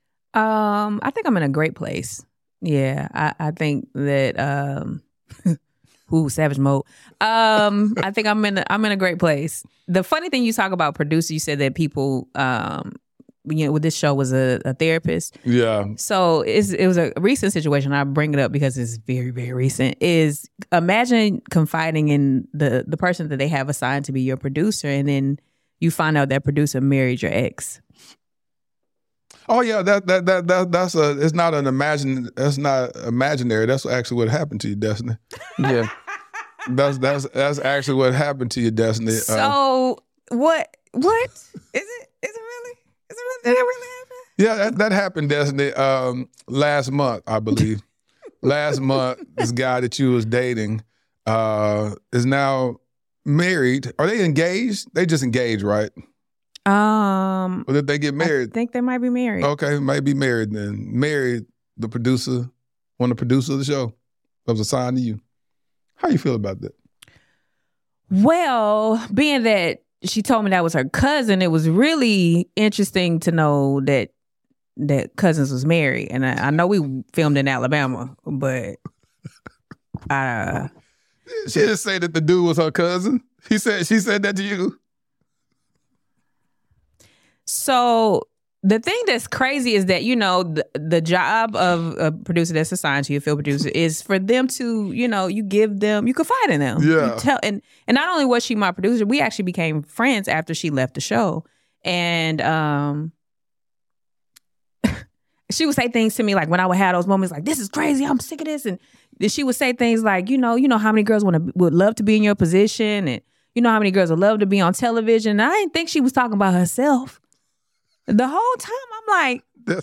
I think I'm in a great place. Yeah, I think that savage mode. I think I'm in a great place. The funny thing, you talk about producer, you said that people with this show was a therapist. Yeah. So it was a recent situation. I bring it up because it's very, very recent. Is imagine confiding in the person that they have assigned to be your producer, and then you find out that producer married your ex. Oh yeah, that's it's not that's not imaginary. That's actually what happened to you, Destiny. Yeah. that's actually what happened to you, Destiny. So what is it? Is it really? Did it really happen? Yeah, that happened, Destiny. Last month, I believe. Last month, this guy that you was dating is now married. Are they engaged? They just engaged, right? Or did they get married? I think they might be married. Okay, might be married then. Married the producer, one of the producers of the show that was assigned to you. How you feel about that? Well, being that she told me that was her cousin, it was really interesting to know that Cousins was married. And I know we filmed in Alabama, but she didn't say that the dude was her cousin. She said that to you. So the thing that's crazy is that, the job of a producer that's assigned to you, a field producer, is for them to, you give them, you confide in them. Yeah. And not only was she my producer, we actually became friends after she left the show. And she would say things to me like when I would have those moments like, this is crazy, I'm sick of this. And then she would say things like, you know how many girls would love to be in your position, and you know how many girls would love to be on television. And I didn't think she was talking about herself. The whole time I'm like,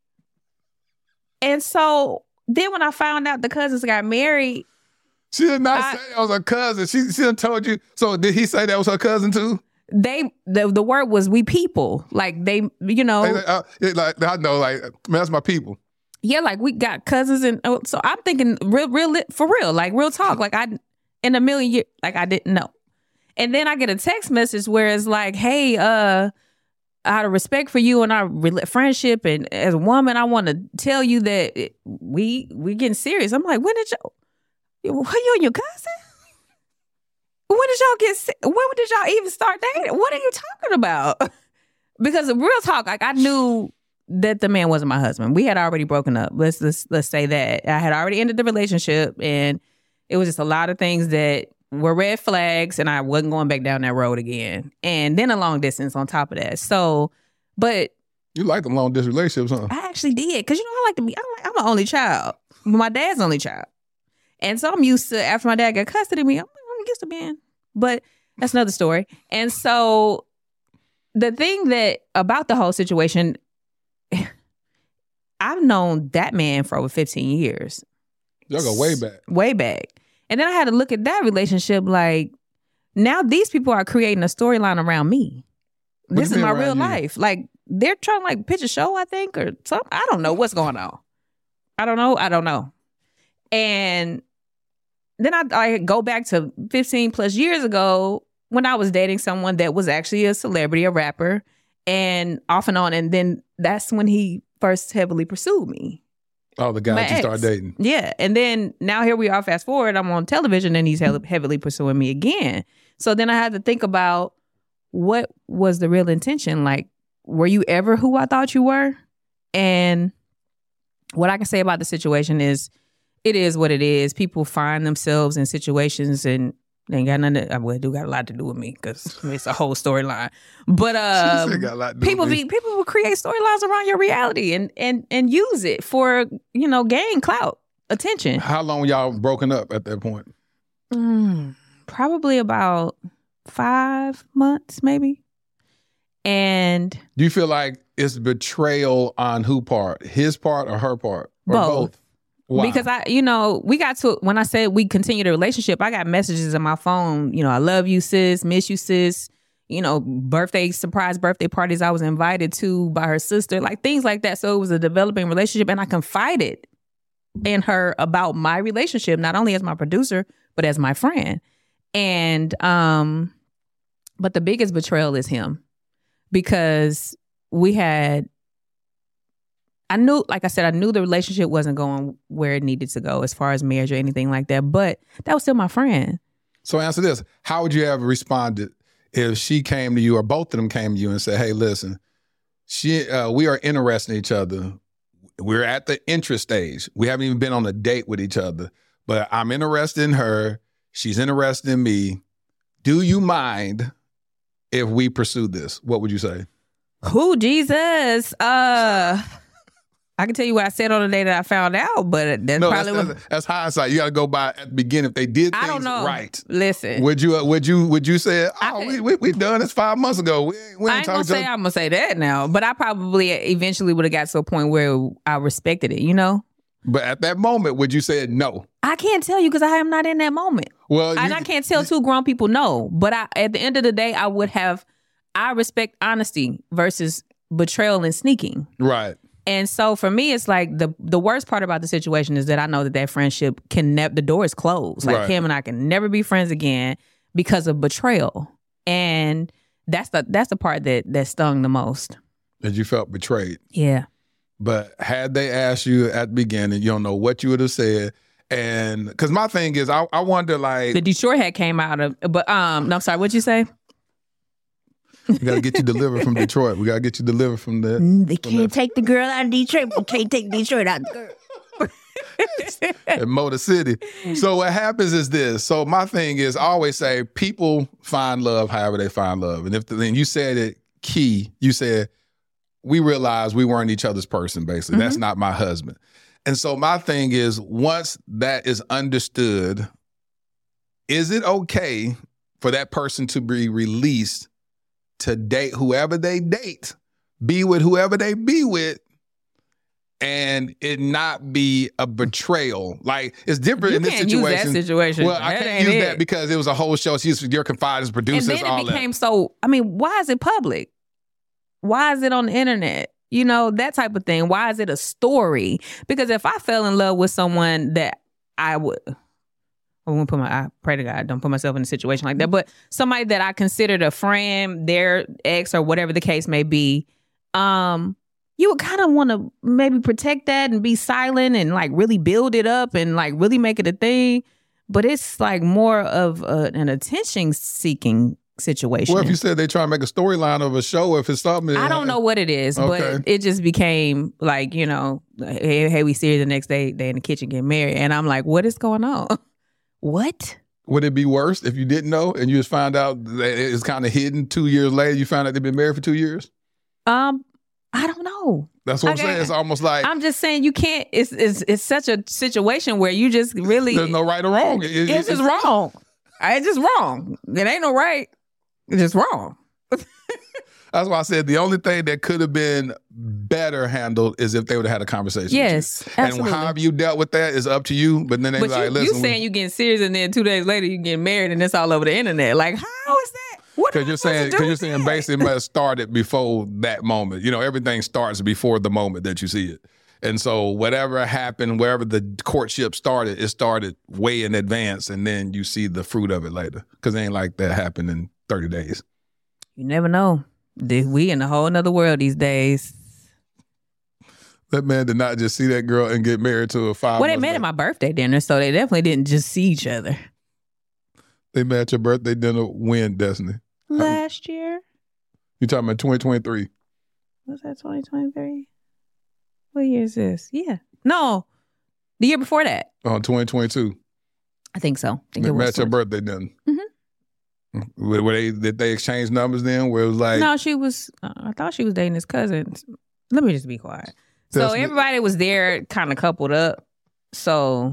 and so then when I found out the cousins got married, she did not say that was her cousin. She done told you. So did he say that was her cousin too? The word was we people. Like they, I know, like, man, that's my people. Yeah, like we got cousins, and so I'm thinking real for real, like real talk. Like in a million years, like I didn't know. And then I get a text message where it's like, hey, out of respect for you and our friendship, and as a woman, I want to tell you that we getting serious. I'm like, when did you and your cousin? When did y'all even start dating? What are you talking about? Because real talk, like I knew that the man wasn't my husband. We had already broken up. Let's say that I had already ended the relationship, and it was just a lot of things that were red flags, and I wasn't going back down that road again. And then a long distance on top of that. So, but you like the long distance relationships, huh? I actually did, because I like to be. I'm an only child. My dad's only child, and so I'm used to, after my dad got custody of me, I'm used to being. But that's another story. And so the thing that about the whole situation, I've known that man for over 15 years. Y'all go way back. Way back. And then I had to look at that relationship like, now these people are creating a storyline around me. This is my real life. Like, they're trying to like pitch a show, I think, or something. I don't know what's going on. I don't know. And then I go back to 15 plus years ago when I was dating someone that was actually a celebrity, a rapper, and off and on. And then that's when he first heavily pursued me. Oh, the guy that you started dating. Yeah. And then now here we are, fast forward, I'm on television and he's heavily pursuing me again. So then I had to think about, what was the real intention? Like, were you ever who I thought you were? And what I can say about the situation is, it is what it is. People find themselves in situations and they ain't got nothing. Well, it do got a lot to do with me because it's a whole storyline. But people will create storylines around your reality and use it for, gain clout, attention. How long y'all broken up at that point? Probably about 5 months, maybe. And do you feel like it's betrayal on who part? His part or her part? Or both? Wow. Because we got to, when I said we continue the relationship, I got messages on my phone, I love you, sis, miss you, sis, surprise birthday parties I was invited to by her sister, like things like that. So it was a developing relationship, and I confided in her about my relationship, not only as my producer, but as my friend. And, but the biggest betrayal is him, because I knew the relationship wasn't going where it needed to go as far as marriage or anything like that, but that was still my friend. So answer this. How would you have responded if she came to you, or both of them came to you and said, hey, listen, we are interested in each other. We're at the interest stage. We haven't even been on a date with each other, but I'm interested in her. She's interested in me. Do you mind if we pursue this? What would you say? Who, Jesus? I can tell you what I said on the day that I found out, but that's hindsight. You got to go by at the beginning. If they did things right, listen. Would you say, we done this 5 months ago? We ain't I'm gonna say that now, but I probably eventually would have got to a point where I respected it, But at that moment, would you say no? I can't tell you because I am not in that moment. Well, and I can't tell two grown people no. But at the end of the day, I respect honesty versus betrayal and sneaking. Right. And so for me, it's like the worst part about the situation is that I know that friendship the door is closed. Like him and I can never be friends again because of betrayal. And that's the part that stung the most. That you felt betrayed. Yeah. But had they asked you at the beginning, you don't know what you would have said. And because my thing is, I wonder, like, the Detroit hat came out of, but no, I'm sorry, what'd you say? We got to get you delivered from Detroit. We got to get you delivered from there. They can't take the girl out of Detroit, but can't take Detroit out of the girl. At Motor City. So what happens is this. So my thing is, I always say people find love however they find love. And then you said it key, you said, we realized we weren't each other's person, basically. Mm-hmm. That's not my husband. And so my thing is, once that is understood, is it okay for that person to be released to date whoever they date, be with whoever they be with, and it not be a betrayal? Like, it's different in this situation. You can't use that situation. Well, I can't use that because it was a whole show. She's your confidence, producers, all that. And then it became so, why is it public? Why is it on the internet? That type of thing. Why is it a story? Because if I fell in love with someone that I pray to God, don't put myself in a situation like that, but somebody that I considered a friend, their ex or whatever the case may be, you would kind of want to maybe protect that and be silent and like really build it up and like really make it a thing. But it's like more of an attention seeking situation. Well, if you said they try to make a storyline of a show, if it's something, I don't know what it is, okay. But it just became like, hey, we see her the next day, they in the kitchen getting married, and I'm like, what is going on? What? Would it be worse if you didn't know and you just found out that it's kind of hidden 2 years later? You found out they've been married for 2 years. I don't know. That's what I'm saying. It's almost like, I'm just saying you can't. It's such a situation where you just really, there's no right or wrong. It's just wrong. It's just wrong. It ain't no right. It's just wrong. That's why I said the only thing that could have been better handled is if they would have had a conversation. Yes, with you. Absolutely. And however you dealt with that is up to you. But then they like, listen. You saying you getting serious and then 2 days later you getting married and it's all over the internet. Like, how is that? Because you're saying basically it must have started before that moment. Everything starts before the moment that you see it. And so whatever happened, wherever the courtship started, it started way in advance, and then you see the fruit of it later. Because it ain't like that happened in 30 days. You never know. We in a whole nother world these days. That man did not just see that girl and get married to her 5 months. Well, they met at my birthday dinner, so they definitely didn't just see each other. They met at your birthday dinner when, Destiny? Last year. You talking about 2023? Was that 2023? What year is this? Yeah. No, the year before that. 2022. I think so. I think it was. Match your birthday then. Did they exchange numbers then? Where it was like, No, she was. I thought she was dating his cousin. Let me just be quiet. So everybody was there, kind of coupled up. So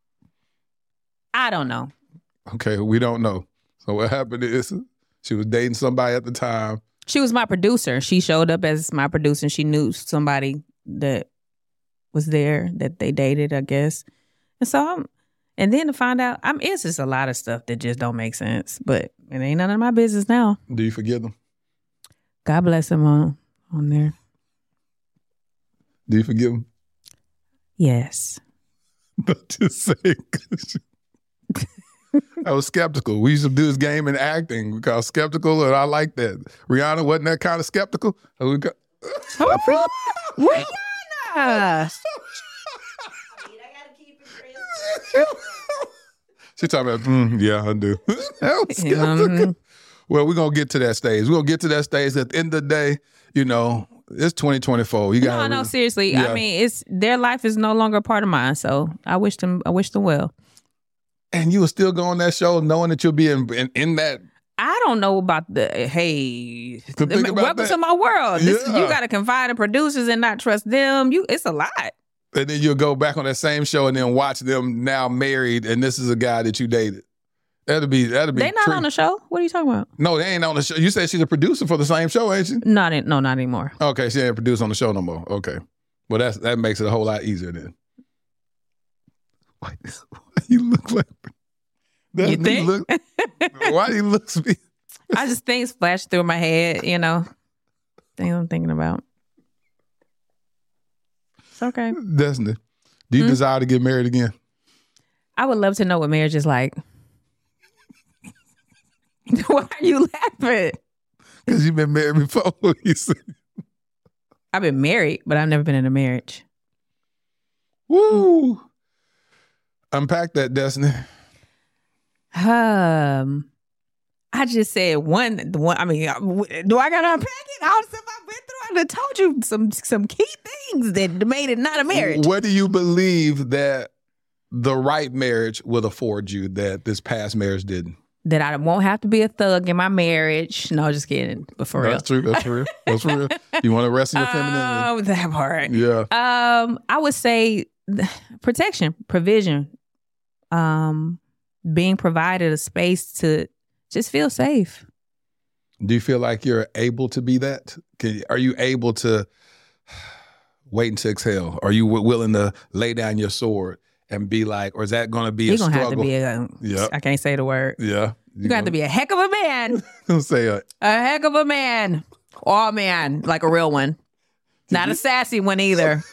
I don't know. Okay, we don't know. So what happened is she was dating somebody at the time. She was my producer. She showed up as my producer. She knew somebody that was there that they dated, I guess. And so and then to find out, it's just a lot of stuff that just don't make sense. But it ain't none of my business now. Do you forgive them? God bless him on there. Do you forgive them? Yes. Not just saying. I was skeptical. We used to do this game in acting. We called skeptical, and I like that. Rihanna wasn't that kind of skeptical. Rihanna. She talking about, yeah, I do. I was skeptical. Well, we're going to get to that stage. We're going to get to that stage. At the end of the day, it's 2024. No, seriously. Yeah. I mean, their life is no longer a part of mine, so I wish them well. And you will still go on that show knowing that you'll be in that. I don't know about welcome to my world. You got to confide in producers and not trust them. It's a lot. And then you'll go back on that same show and then watch them now married, and this is a guy that you dated. That'd be. They not on the show? What are you talking about? No, they ain't on the show. You said she's a producer for the same show, ain't she? No, not anymore. Okay, she ain't a producer on the show no more. Okay. Well, that makes it a whole lot easier then. Why you look like that? You think? Why do you look me? I just things flash through my head, things I'm thinking about. It's okay. Destiny, do you desire to get married again? I would love to know what marriage is like. Why are you laughing? Because you've been married before. I've been married, but I've never been in a marriage. Woo! Unpack that, Destiny. I just said one. I mean, do I gotta unpack it? All the stuff I've been through, I done told you some key things that made it not a marriage. What do you believe that the right marriage will afford you that this past marriage didn't? That I won't have to be a thug in my marriage. No, just kidding. But for real. That's true. That's for real. That's for real. You want to rest in your femininity? That part. Yeah. I would say protection, provision, being provided a space to just feel safe. Do you feel like you're able to be that? Are you able to wait to exhale? Are you willing to lay down your sword and be like, or is that going to be a struggle? You're going to have to be I can't say the word. Yeah. You're going to have to be a heck of a man. Don't say it. A heck of a man. All man, like a real one. Not a sassy one either.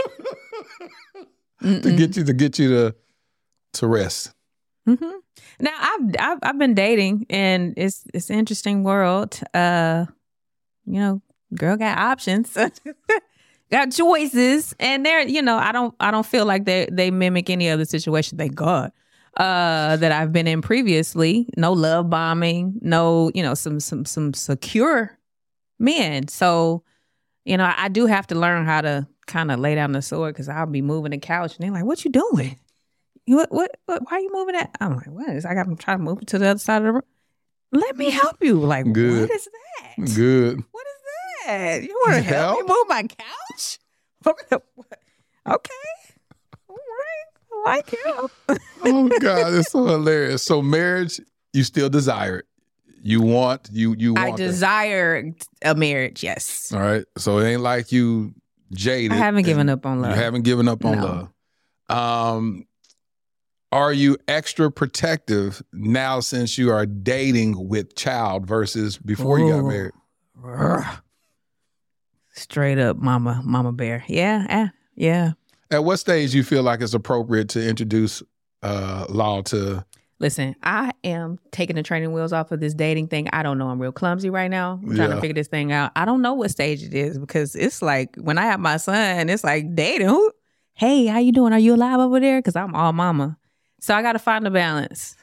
to get you to rest. Mm-hmm. Now I've been dating, and it's an interesting world. Girl got options, got choices, and they're I don't feel like they mimic any other situation. Thank God that I've been in previously. No love bombing, no some secure men. So I do have to learn how to kind of lay down the sword, because I'll be moving the couch, and they're like, "What you doing? What? Why are you moving that?" I'm like, "What?" I'm trying to move it to the other side of the room. Let me help you. Like, good. What is that? Good. What is that? You want to help me move my couch? Okay. All right. I like help. Oh God, it's so hilarious. So marriage, you still desire it. You want I desire a marriage, yes. All right. So it ain't like you jaded. I haven't given up on love. You haven't given up on love. Are you extra protective now since you are dating with child versus before you got married? Straight up mama bear. Yeah. At what stage do you feel like it's appropriate to introduce law to? Listen, I am taking the training wheels off of this dating thing. I don't know. I'm real clumsy right now. I'm trying to figure this thing out. I don't know what stage it is, because it's like when I have my son, it's like dating. Who? Hey, how you doing? Are you alive over there? Because I'm all mama. So I got to find a balance.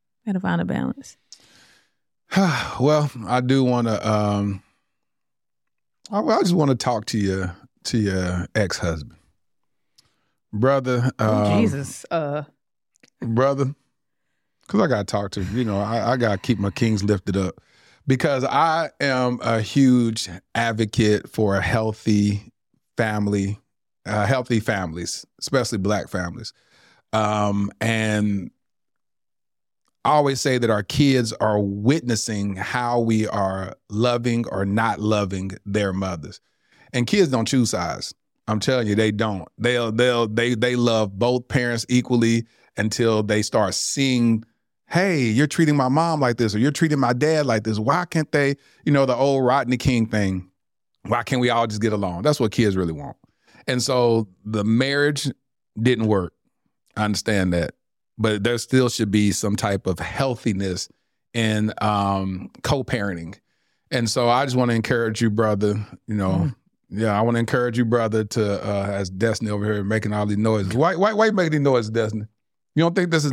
Well, I do want to. I just want to talk to your ex-husband. brother. Jesus. Brother, because I got to talk to you. You know, I got to keep my kings lifted up because I am a huge advocate for a healthy family, healthy families, especially Black families. And I always say that our kids are witnessing how we are loving or not loving their mothers. And kids don't choose sides. I'm telling you, they don't. They love both parents equally until they start seeing, hey, you're treating my mom like this, or you're treating my dad like this. Why can't they, you know, the old Rodney King thing, why can't we all just get along? That's what kids really want. And so the marriage didn't work. I understand that. But there still should be some type of healthiness in co-parenting. And so I just want to encourage you, brother, you know, I want to encourage you, brother, to, as Destiny over here making all these noises. Why you making these noises, Destiny? You don't think this is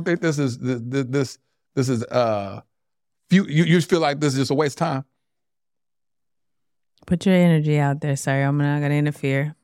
you feel like this is just a waste of time? Put your energy out there, sir. I'm not going to interfere.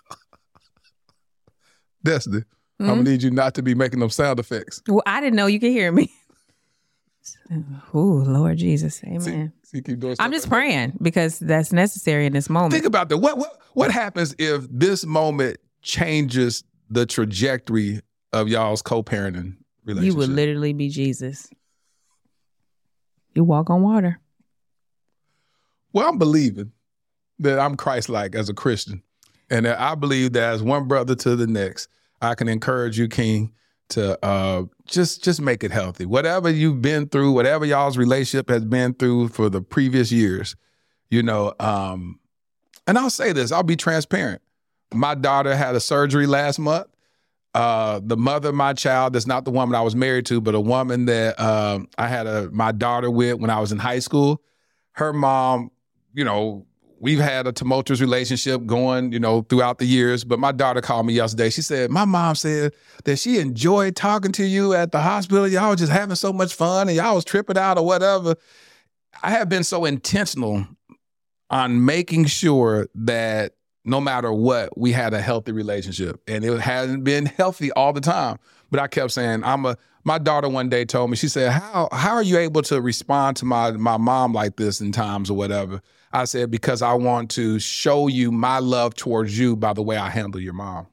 Destiny. I'm going to need you not to be making them sound effects. Well, I didn't know you could hear me. Ooh, Lord Jesus. Amen. See, keep doing I'm just praying because that's necessary in this moment. Think about that. What happens if this moment changes the trajectory of y'all's co-parenting relationship? You would literally be Jesus. You walk on water. Well, I'm believing that I'm Christ-like as a Christian. And that I believe that as one brother to the next, I can encourage you, King, to just make it healthy. Whatever you've been through, whatever y'all's relationship has been through for the previous years, you know, and I'll say this, I'll be transparent. My daughter had a surgery last month. The mother of my child, that's not the woman I was married to, but a woman that I had my daughter with when I was in high school, her mom, you know, we've had a tumultuous relationship going, you know, throughout the years. But my daughter called me yesterday. She said, my mom said that she enjoyed talking to you at the hospital. Y'all was just having so much fun and y'all was tripping out or whatever. I have been so intentional on making sure that no matter what, we had a healthy relationship. And it hasn't been healthy all the time. But I kept saying, my daughter one day told me, she said, how are you able to respond to my mom like this in times or whatever? I said, because I want to show you my love towards you by the way I handle your mom.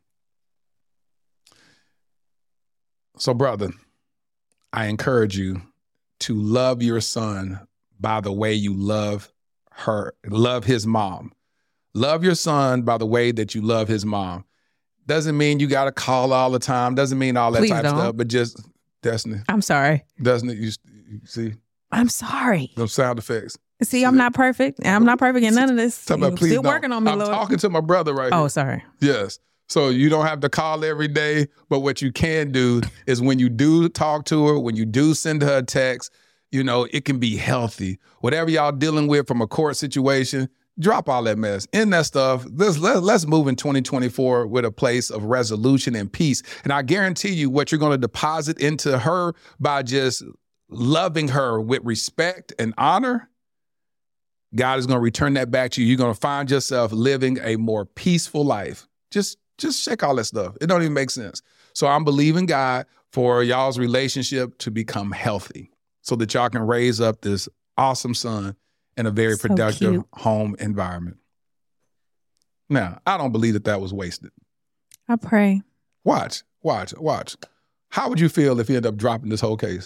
So, brother, I encourage you to love your son by the way you love his mom. Love your son by the way that you love his mom. Doesn't mean you got to call all the time. Doesn't mean all that Please type of don't. stuff, but just, Destiny. I'm sorry. Doesn't it? You see? I'm sorry. Those sound effects. See, I'm not perfect. I'm not perfect in none of this. Talk about, please Still don't. working on me, I'm Lord. talking to my brother right here. Oh, sorry. Yes. So you don't have to call every day, but what you can do is when you do talk to her, when you do send her a text, you know, it can be healthy. Whatever y'all dealing with from a court situation, drop all that mess. End that stuff. Let's move in 2024 with a place of resolution and peace. And I guarantee you what you're going to deposit into her by just loving her with respect and honor, God is going to return that back to you. You're going to find yourself living a more peaceful life. Just check all that stuff. It don't even make sense. So I'm believing God for y'all's relationship to become healthy so that y'all can raise up this awesome son in a very productive home environment. Now, I don't believe that was wasted. I pray. Watch. How would you feel if you end up dropping this whole case?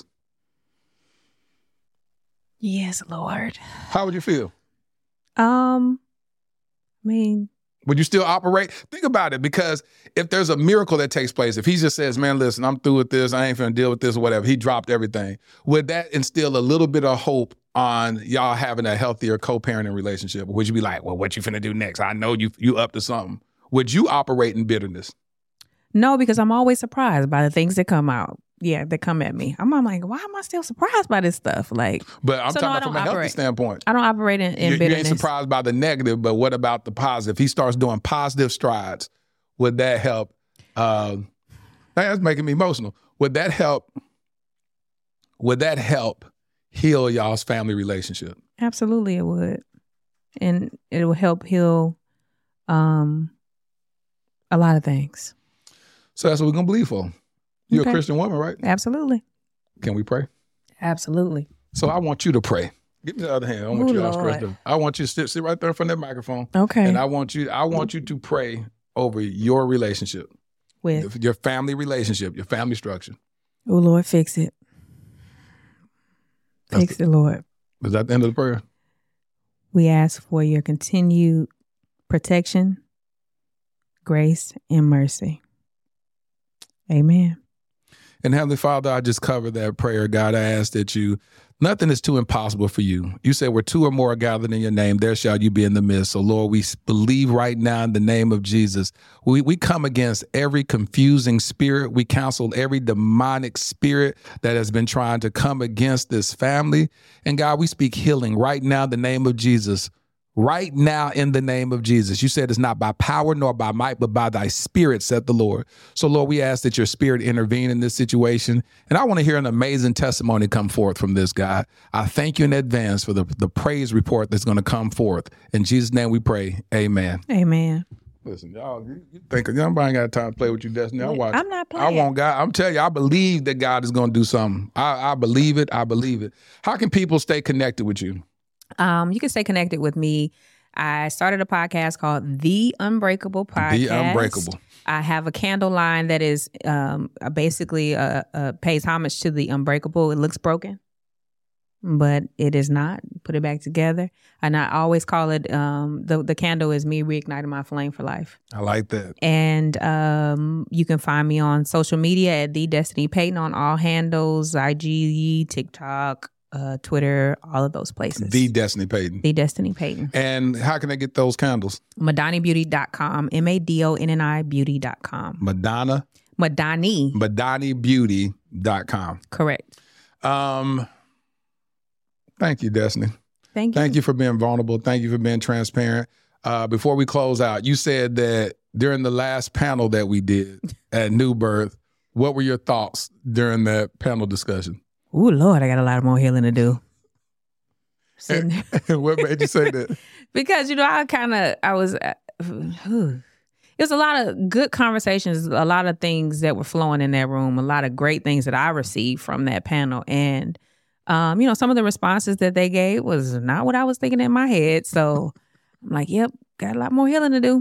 Yes, Lord. How would you feel? I mean, would you still operate? Think about it, because if there's a miracle that takes place, if he just says, man, listen, I'm through with this, I ain't finna deal with this or whatever, he dropped everything, would that instill a little bit of hope on y'all having a healthier co-parenting relationship? Or would you be like, well, what you finna do next? I know you up to something. Would you operate in bitterness? No, because I'm always surprised by the things that come out. Yeah, that come at me. I'm like, why am I still surprised by this stuff? Like, but I'm talking about from a healthy standpoint. I don't operate in bitterness. You ain't surprised by the negative, but what about the positive? If he starts doing positive strides, would that help? That's making me emotional. Would that help heal y'all's family relationship? Absolutely, it would. And it will help heal a lot of things. So that's what we're going to believe for. You're Okay. a Christian woman, right? Absolutely. Can we pray? Absolutely. So I want you to pray. Give me the other hand. I want Ooh, you to ask Lord. Krista. I want you to sit right there in front of that microphone. Okay. And I want you to pray over your relationship, With, your family relationship, your family structure. oh, Lord, fix it. Fix it, Lord. Is that the end of the prayer? We ask for your continued protection, grace, and mercy. Amen. And Heavenly Father, I just cover that prayer, God. I ask that nothing is too impossible for you. You said where two or more are gathered in your name, there shall you be in the midst. So Lord, we believe right now in the name of Jesus. We come against every confusing spirit. We counsel every demonic spirit that has been trying to come against this family. And God, we speak healing right now in the name of Jesus. Right now, in the name of Jesus. You said it's not by power nor by might, but by thy spirit, said the Lord. So, Lord, we ask that your spirit intervene in this situation. And I want to hear an amazing testimony come forth from this, God. I thank you in advance for the praise report that's going to come forth. In Jesus' name we pray. Amen. Amen. Listen, y'all, you think nobody ain't got time to play with you, Destiny. I'm not playing. I want God. I'm telling you, I believe that God is going to do something. I believe it. I believe it. How can people stay connected with you? You can stay connected with me. I started a podcast called The Unbreakable Podcast. The Unbreakable. I have a candle line that is basically pays homage to the unbreakable. It looks broken, but it is not. Put it back together. And I always call it, the candle is me reigniting my flame for life. I like that. And you can find me on social media at The Destiny Payton on all handles, IG, TikTok, Twitter, all of those places. The Destiny Payton. The Destiny Payton. And how can they get those candles? MadaniBeauty.com. MADONNI Beauty.com. Madani. MadaniBeauty.com. Correct. Thank you, Destiny. Thank you. Thank you for being vulnerable. Thank you for being transparent. Before we close out, you said that during the last panel that we did at New Birth, what were your thoughts during that panel discussion? Ooh, Lord, I got a lot more healing to do. And what made you say that? Because, it was a lot of good conversations, a lot of things that were flowing in that room, a lot of great things that I received from that panel. And, some of the responses that they gave was not what I was thinking in my head. So I'm like, yep, got a lot more healing to do.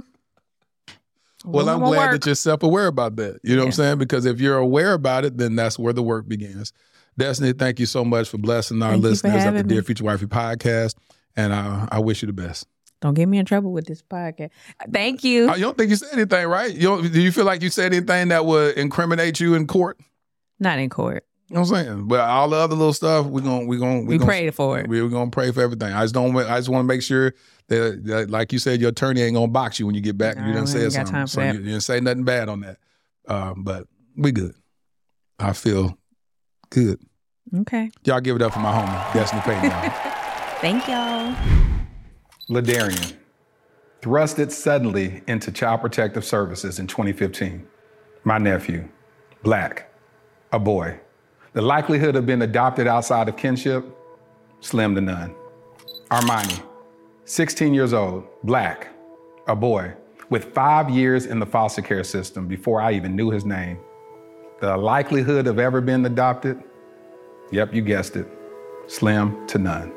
Well, I'm glad that you're self-aware about that. You know what I'm saying? Because if you're aware about it, then that's where the work begins. Destiny, thank you so much for blessing our listeners at the Dear Future Wifey podcast. And I wish you the best. Don't get me in trouble with this podcast. Thank you. You don't think you said anything, right? Do you feel like you said anything that would incriminate you in court? Not in court. You know what I'm saying? But all the other little stuff, we pray for it. We're gonna pray for everything. I just want to make sure that, like you said, your attorney ain't gonna box you when you get back. You didn't say something, so you didn't say nothing bad on that. But we good. I feel good. Okay. Y'all give it up for my homie, Destiny Payton. Thank y'all. Ladarian thrusted suddenly into Child Protective Services in 2015. My nephew, Black, a boy. The likelihood of being adopted outside of kinship, slim to none. Armani, 16 years old, Black, a boy, with 5 years in the foster care system before I even knew his name. The likelihood of ever being adopted, yep, you guessed it, slim to none.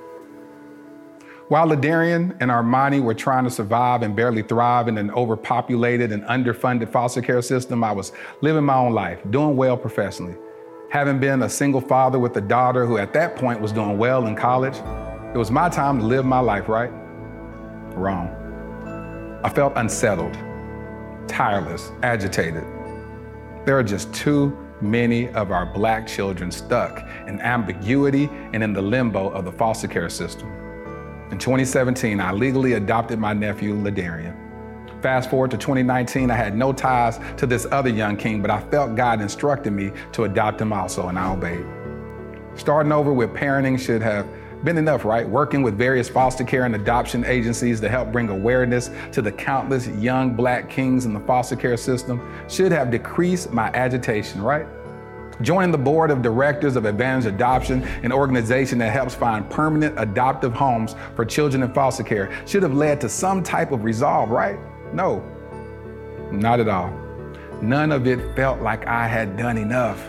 While Ladarian and Armani were trying to survive and barely thrive in an overpopulated and underfunded foster care system, I was living my own life, doing well professionally. Having been a single father with a daughter who at that point was doing well in college, it was my time to live my life, right? Wrong. I felt unsettled, tireless, agitated. There are just too many of our Black children stuck in ambiguity and in the limbo of the foster care system. In 2017, I legally adopted my nephew, Ladarian. Fast forward to 2019, I had no ties to this other young king, but I felt God instructed me to adopt him also, and I obeyed. Starting over with parenting should have been enough, right? Working with various foster care and adoption agencies to help bring awareness to the countless young Black kings in the foster care system should have decreased my agitation, right? Joining the board of directors of Advantage Adoption, an organization that helps find permanent adoptive homes for children in foster care, should have led to some type of resolve, right? No, not at all. none of it felt like I had done enough.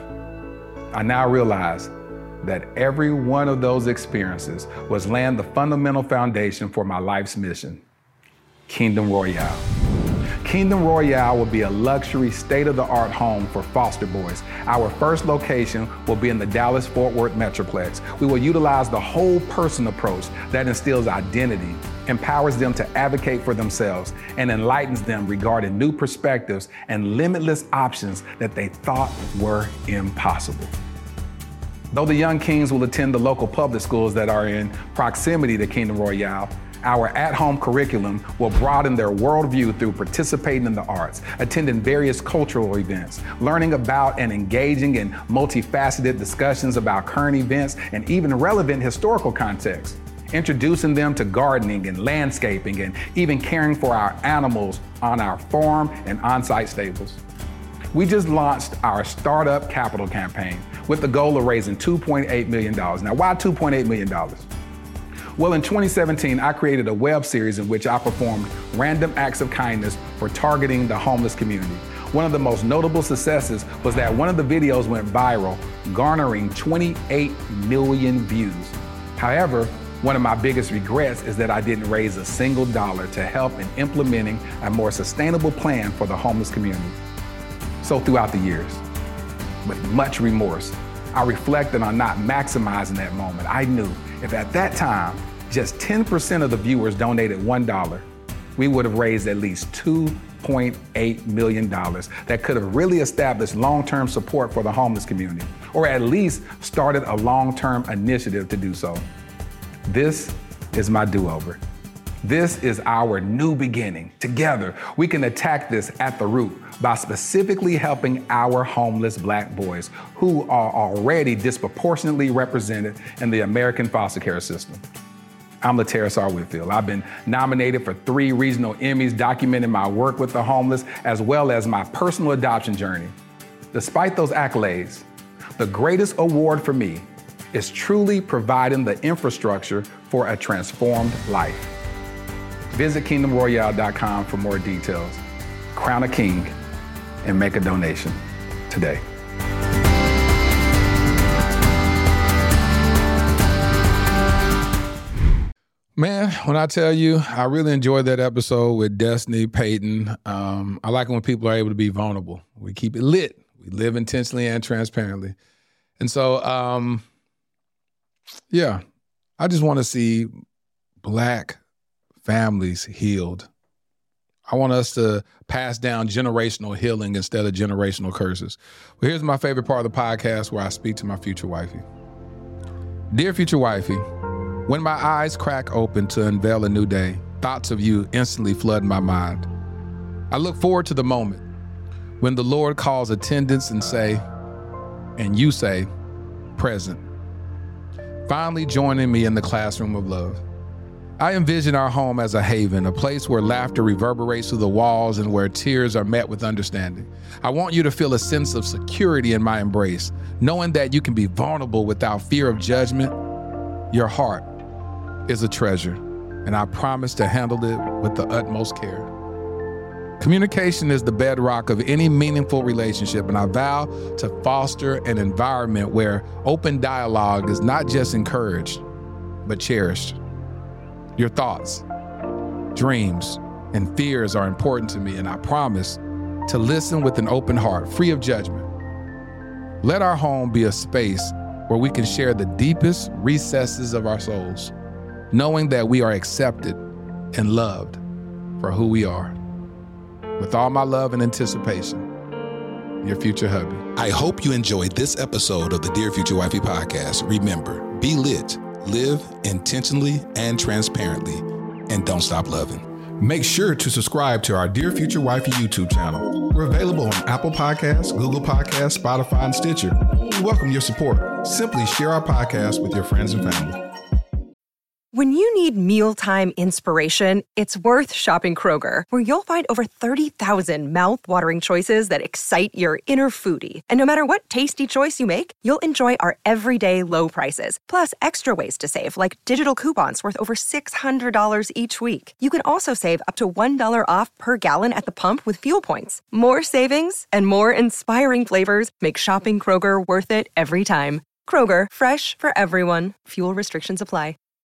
I now realize that every one of those experiences was laying the fundamental foundation for my life's mission, Kingdom Royale. Kingdom Royale will be a luxury, state-of-the-art home for foster boys. Our first location will be in the Dallas-Fort Worth Metroplex. We will utilize the whole person approach that instills identity, empowers them to advocate for themselves, and enlightens them regarding new perspectives and limitless options that they thought were impossible. Though the young kings will attend the local public schools that are in proximity to Kingdom Royale, our at-home curriculum will broaden their worldview through participating in the arts, attending various cultural events, learning about and engaging in multifaceted discussions about current events and even relevant historical context, introducing them to gardening and landscaping and even caring for our animals on our farm and on-site stables. We just launched our Startup Capital campaign with the goal of raising $2.8 million. Now, why $2.8 million? Well, in 2017, I created a web series in which I performed random acts of kindness for targeting the homeless community. One of the most notable successes was that one of the videos went viral, garnering 28 million views. However, one of my biggest regrets is that I didn't raise a single dollar to help in implementing a more sustainable plan for the homeless community. So throughout the years, with much remorse, I reflected on not maximizing that moment. I knew if at that time, just 10% of the viewers donated $1, we would have raised at least $2.8 million that could have really established long-term support for the homeless community, or at least started a long-term initiative to do so. This is my do-over. This is our new beginning. Together, we can attack this at the root by specifically helping our homeless Black boys who are already disproportionately represented in the American foster care system. I'm LaTerris R. Whitfield. I've been nominated for 3 regional Emmys documenting my work with the homeless as well as my personal adoption journey. Despite those accolades, the greatest award for me is truly providing the infrastructure for a transformed life. Visit KingdomRoyale.com for more details. Crown a king and make a donation today. Man, when I tell you, I really enjoyed that episode with Destiny Payton. I like it when people are able to be vulnerable. We keep it lit. We live intentionally and transparently. And so, yeah, I just want to see Black families healed. I want us to pass down generational healing instead of generational curses. Well, here's my favorite part of the podcast where I speak to my future wifey. Dear future wifey, when my eyes crack open to unveil a new day, thoughts of you instantly flood my mind. I look forward to the moment when the Lord calls attendance and you say, present, finally joining me in the classroom of love. I envision our home as a haven, a place where laughter reverberates through the walls and where tears are met with understanding. I want you to feel a sense of security in my embrace, knowing that you can be vulnerable without fear of judgment. Your heart is a treasure, and I promise to handle it with the utmost care. Communication is the bedrock of any meaningful relationship, and I vow to foster an environment where open dialogue is not just encouraged, but cherished. Your thoughts, dreams, and fears are important to me, and I promise to listen with an open heart, free of judgment. Let our home be a space where we can share the deepest recesses of our souls, knowing that we are accepted and loved for who we are. With all my love and anticipation, your future hubby. I hope you enjoyed this episode of the Dear Future Wifey podcast. Remember, be lit, live intentionally and transparently, and don't stop loving. Make sure to subscribe to our Dear Future Wifey YouTube channel. We're available on Apple Podcasts, Google Podcasts, Spotify, and Stitcher. We welcome your support. Simply share our podcast with your friends and family. When you need mealtime inspiration, it's worth shopping Kroger, where you'll find over 30,000 mouth-watering choices that excite your inner foodie. And no matter what tasty choice you make, you'll enjoy our everyday low prices, plus extra ways to save, like digital coupons worth over $600 each week. You can also save up to $1 off per gallon at the pump with fuel points. More savings and more inspiring flavors make shopping Kroger worth it every time. Kroger, fresh for everyone. Fuel restrictions apply.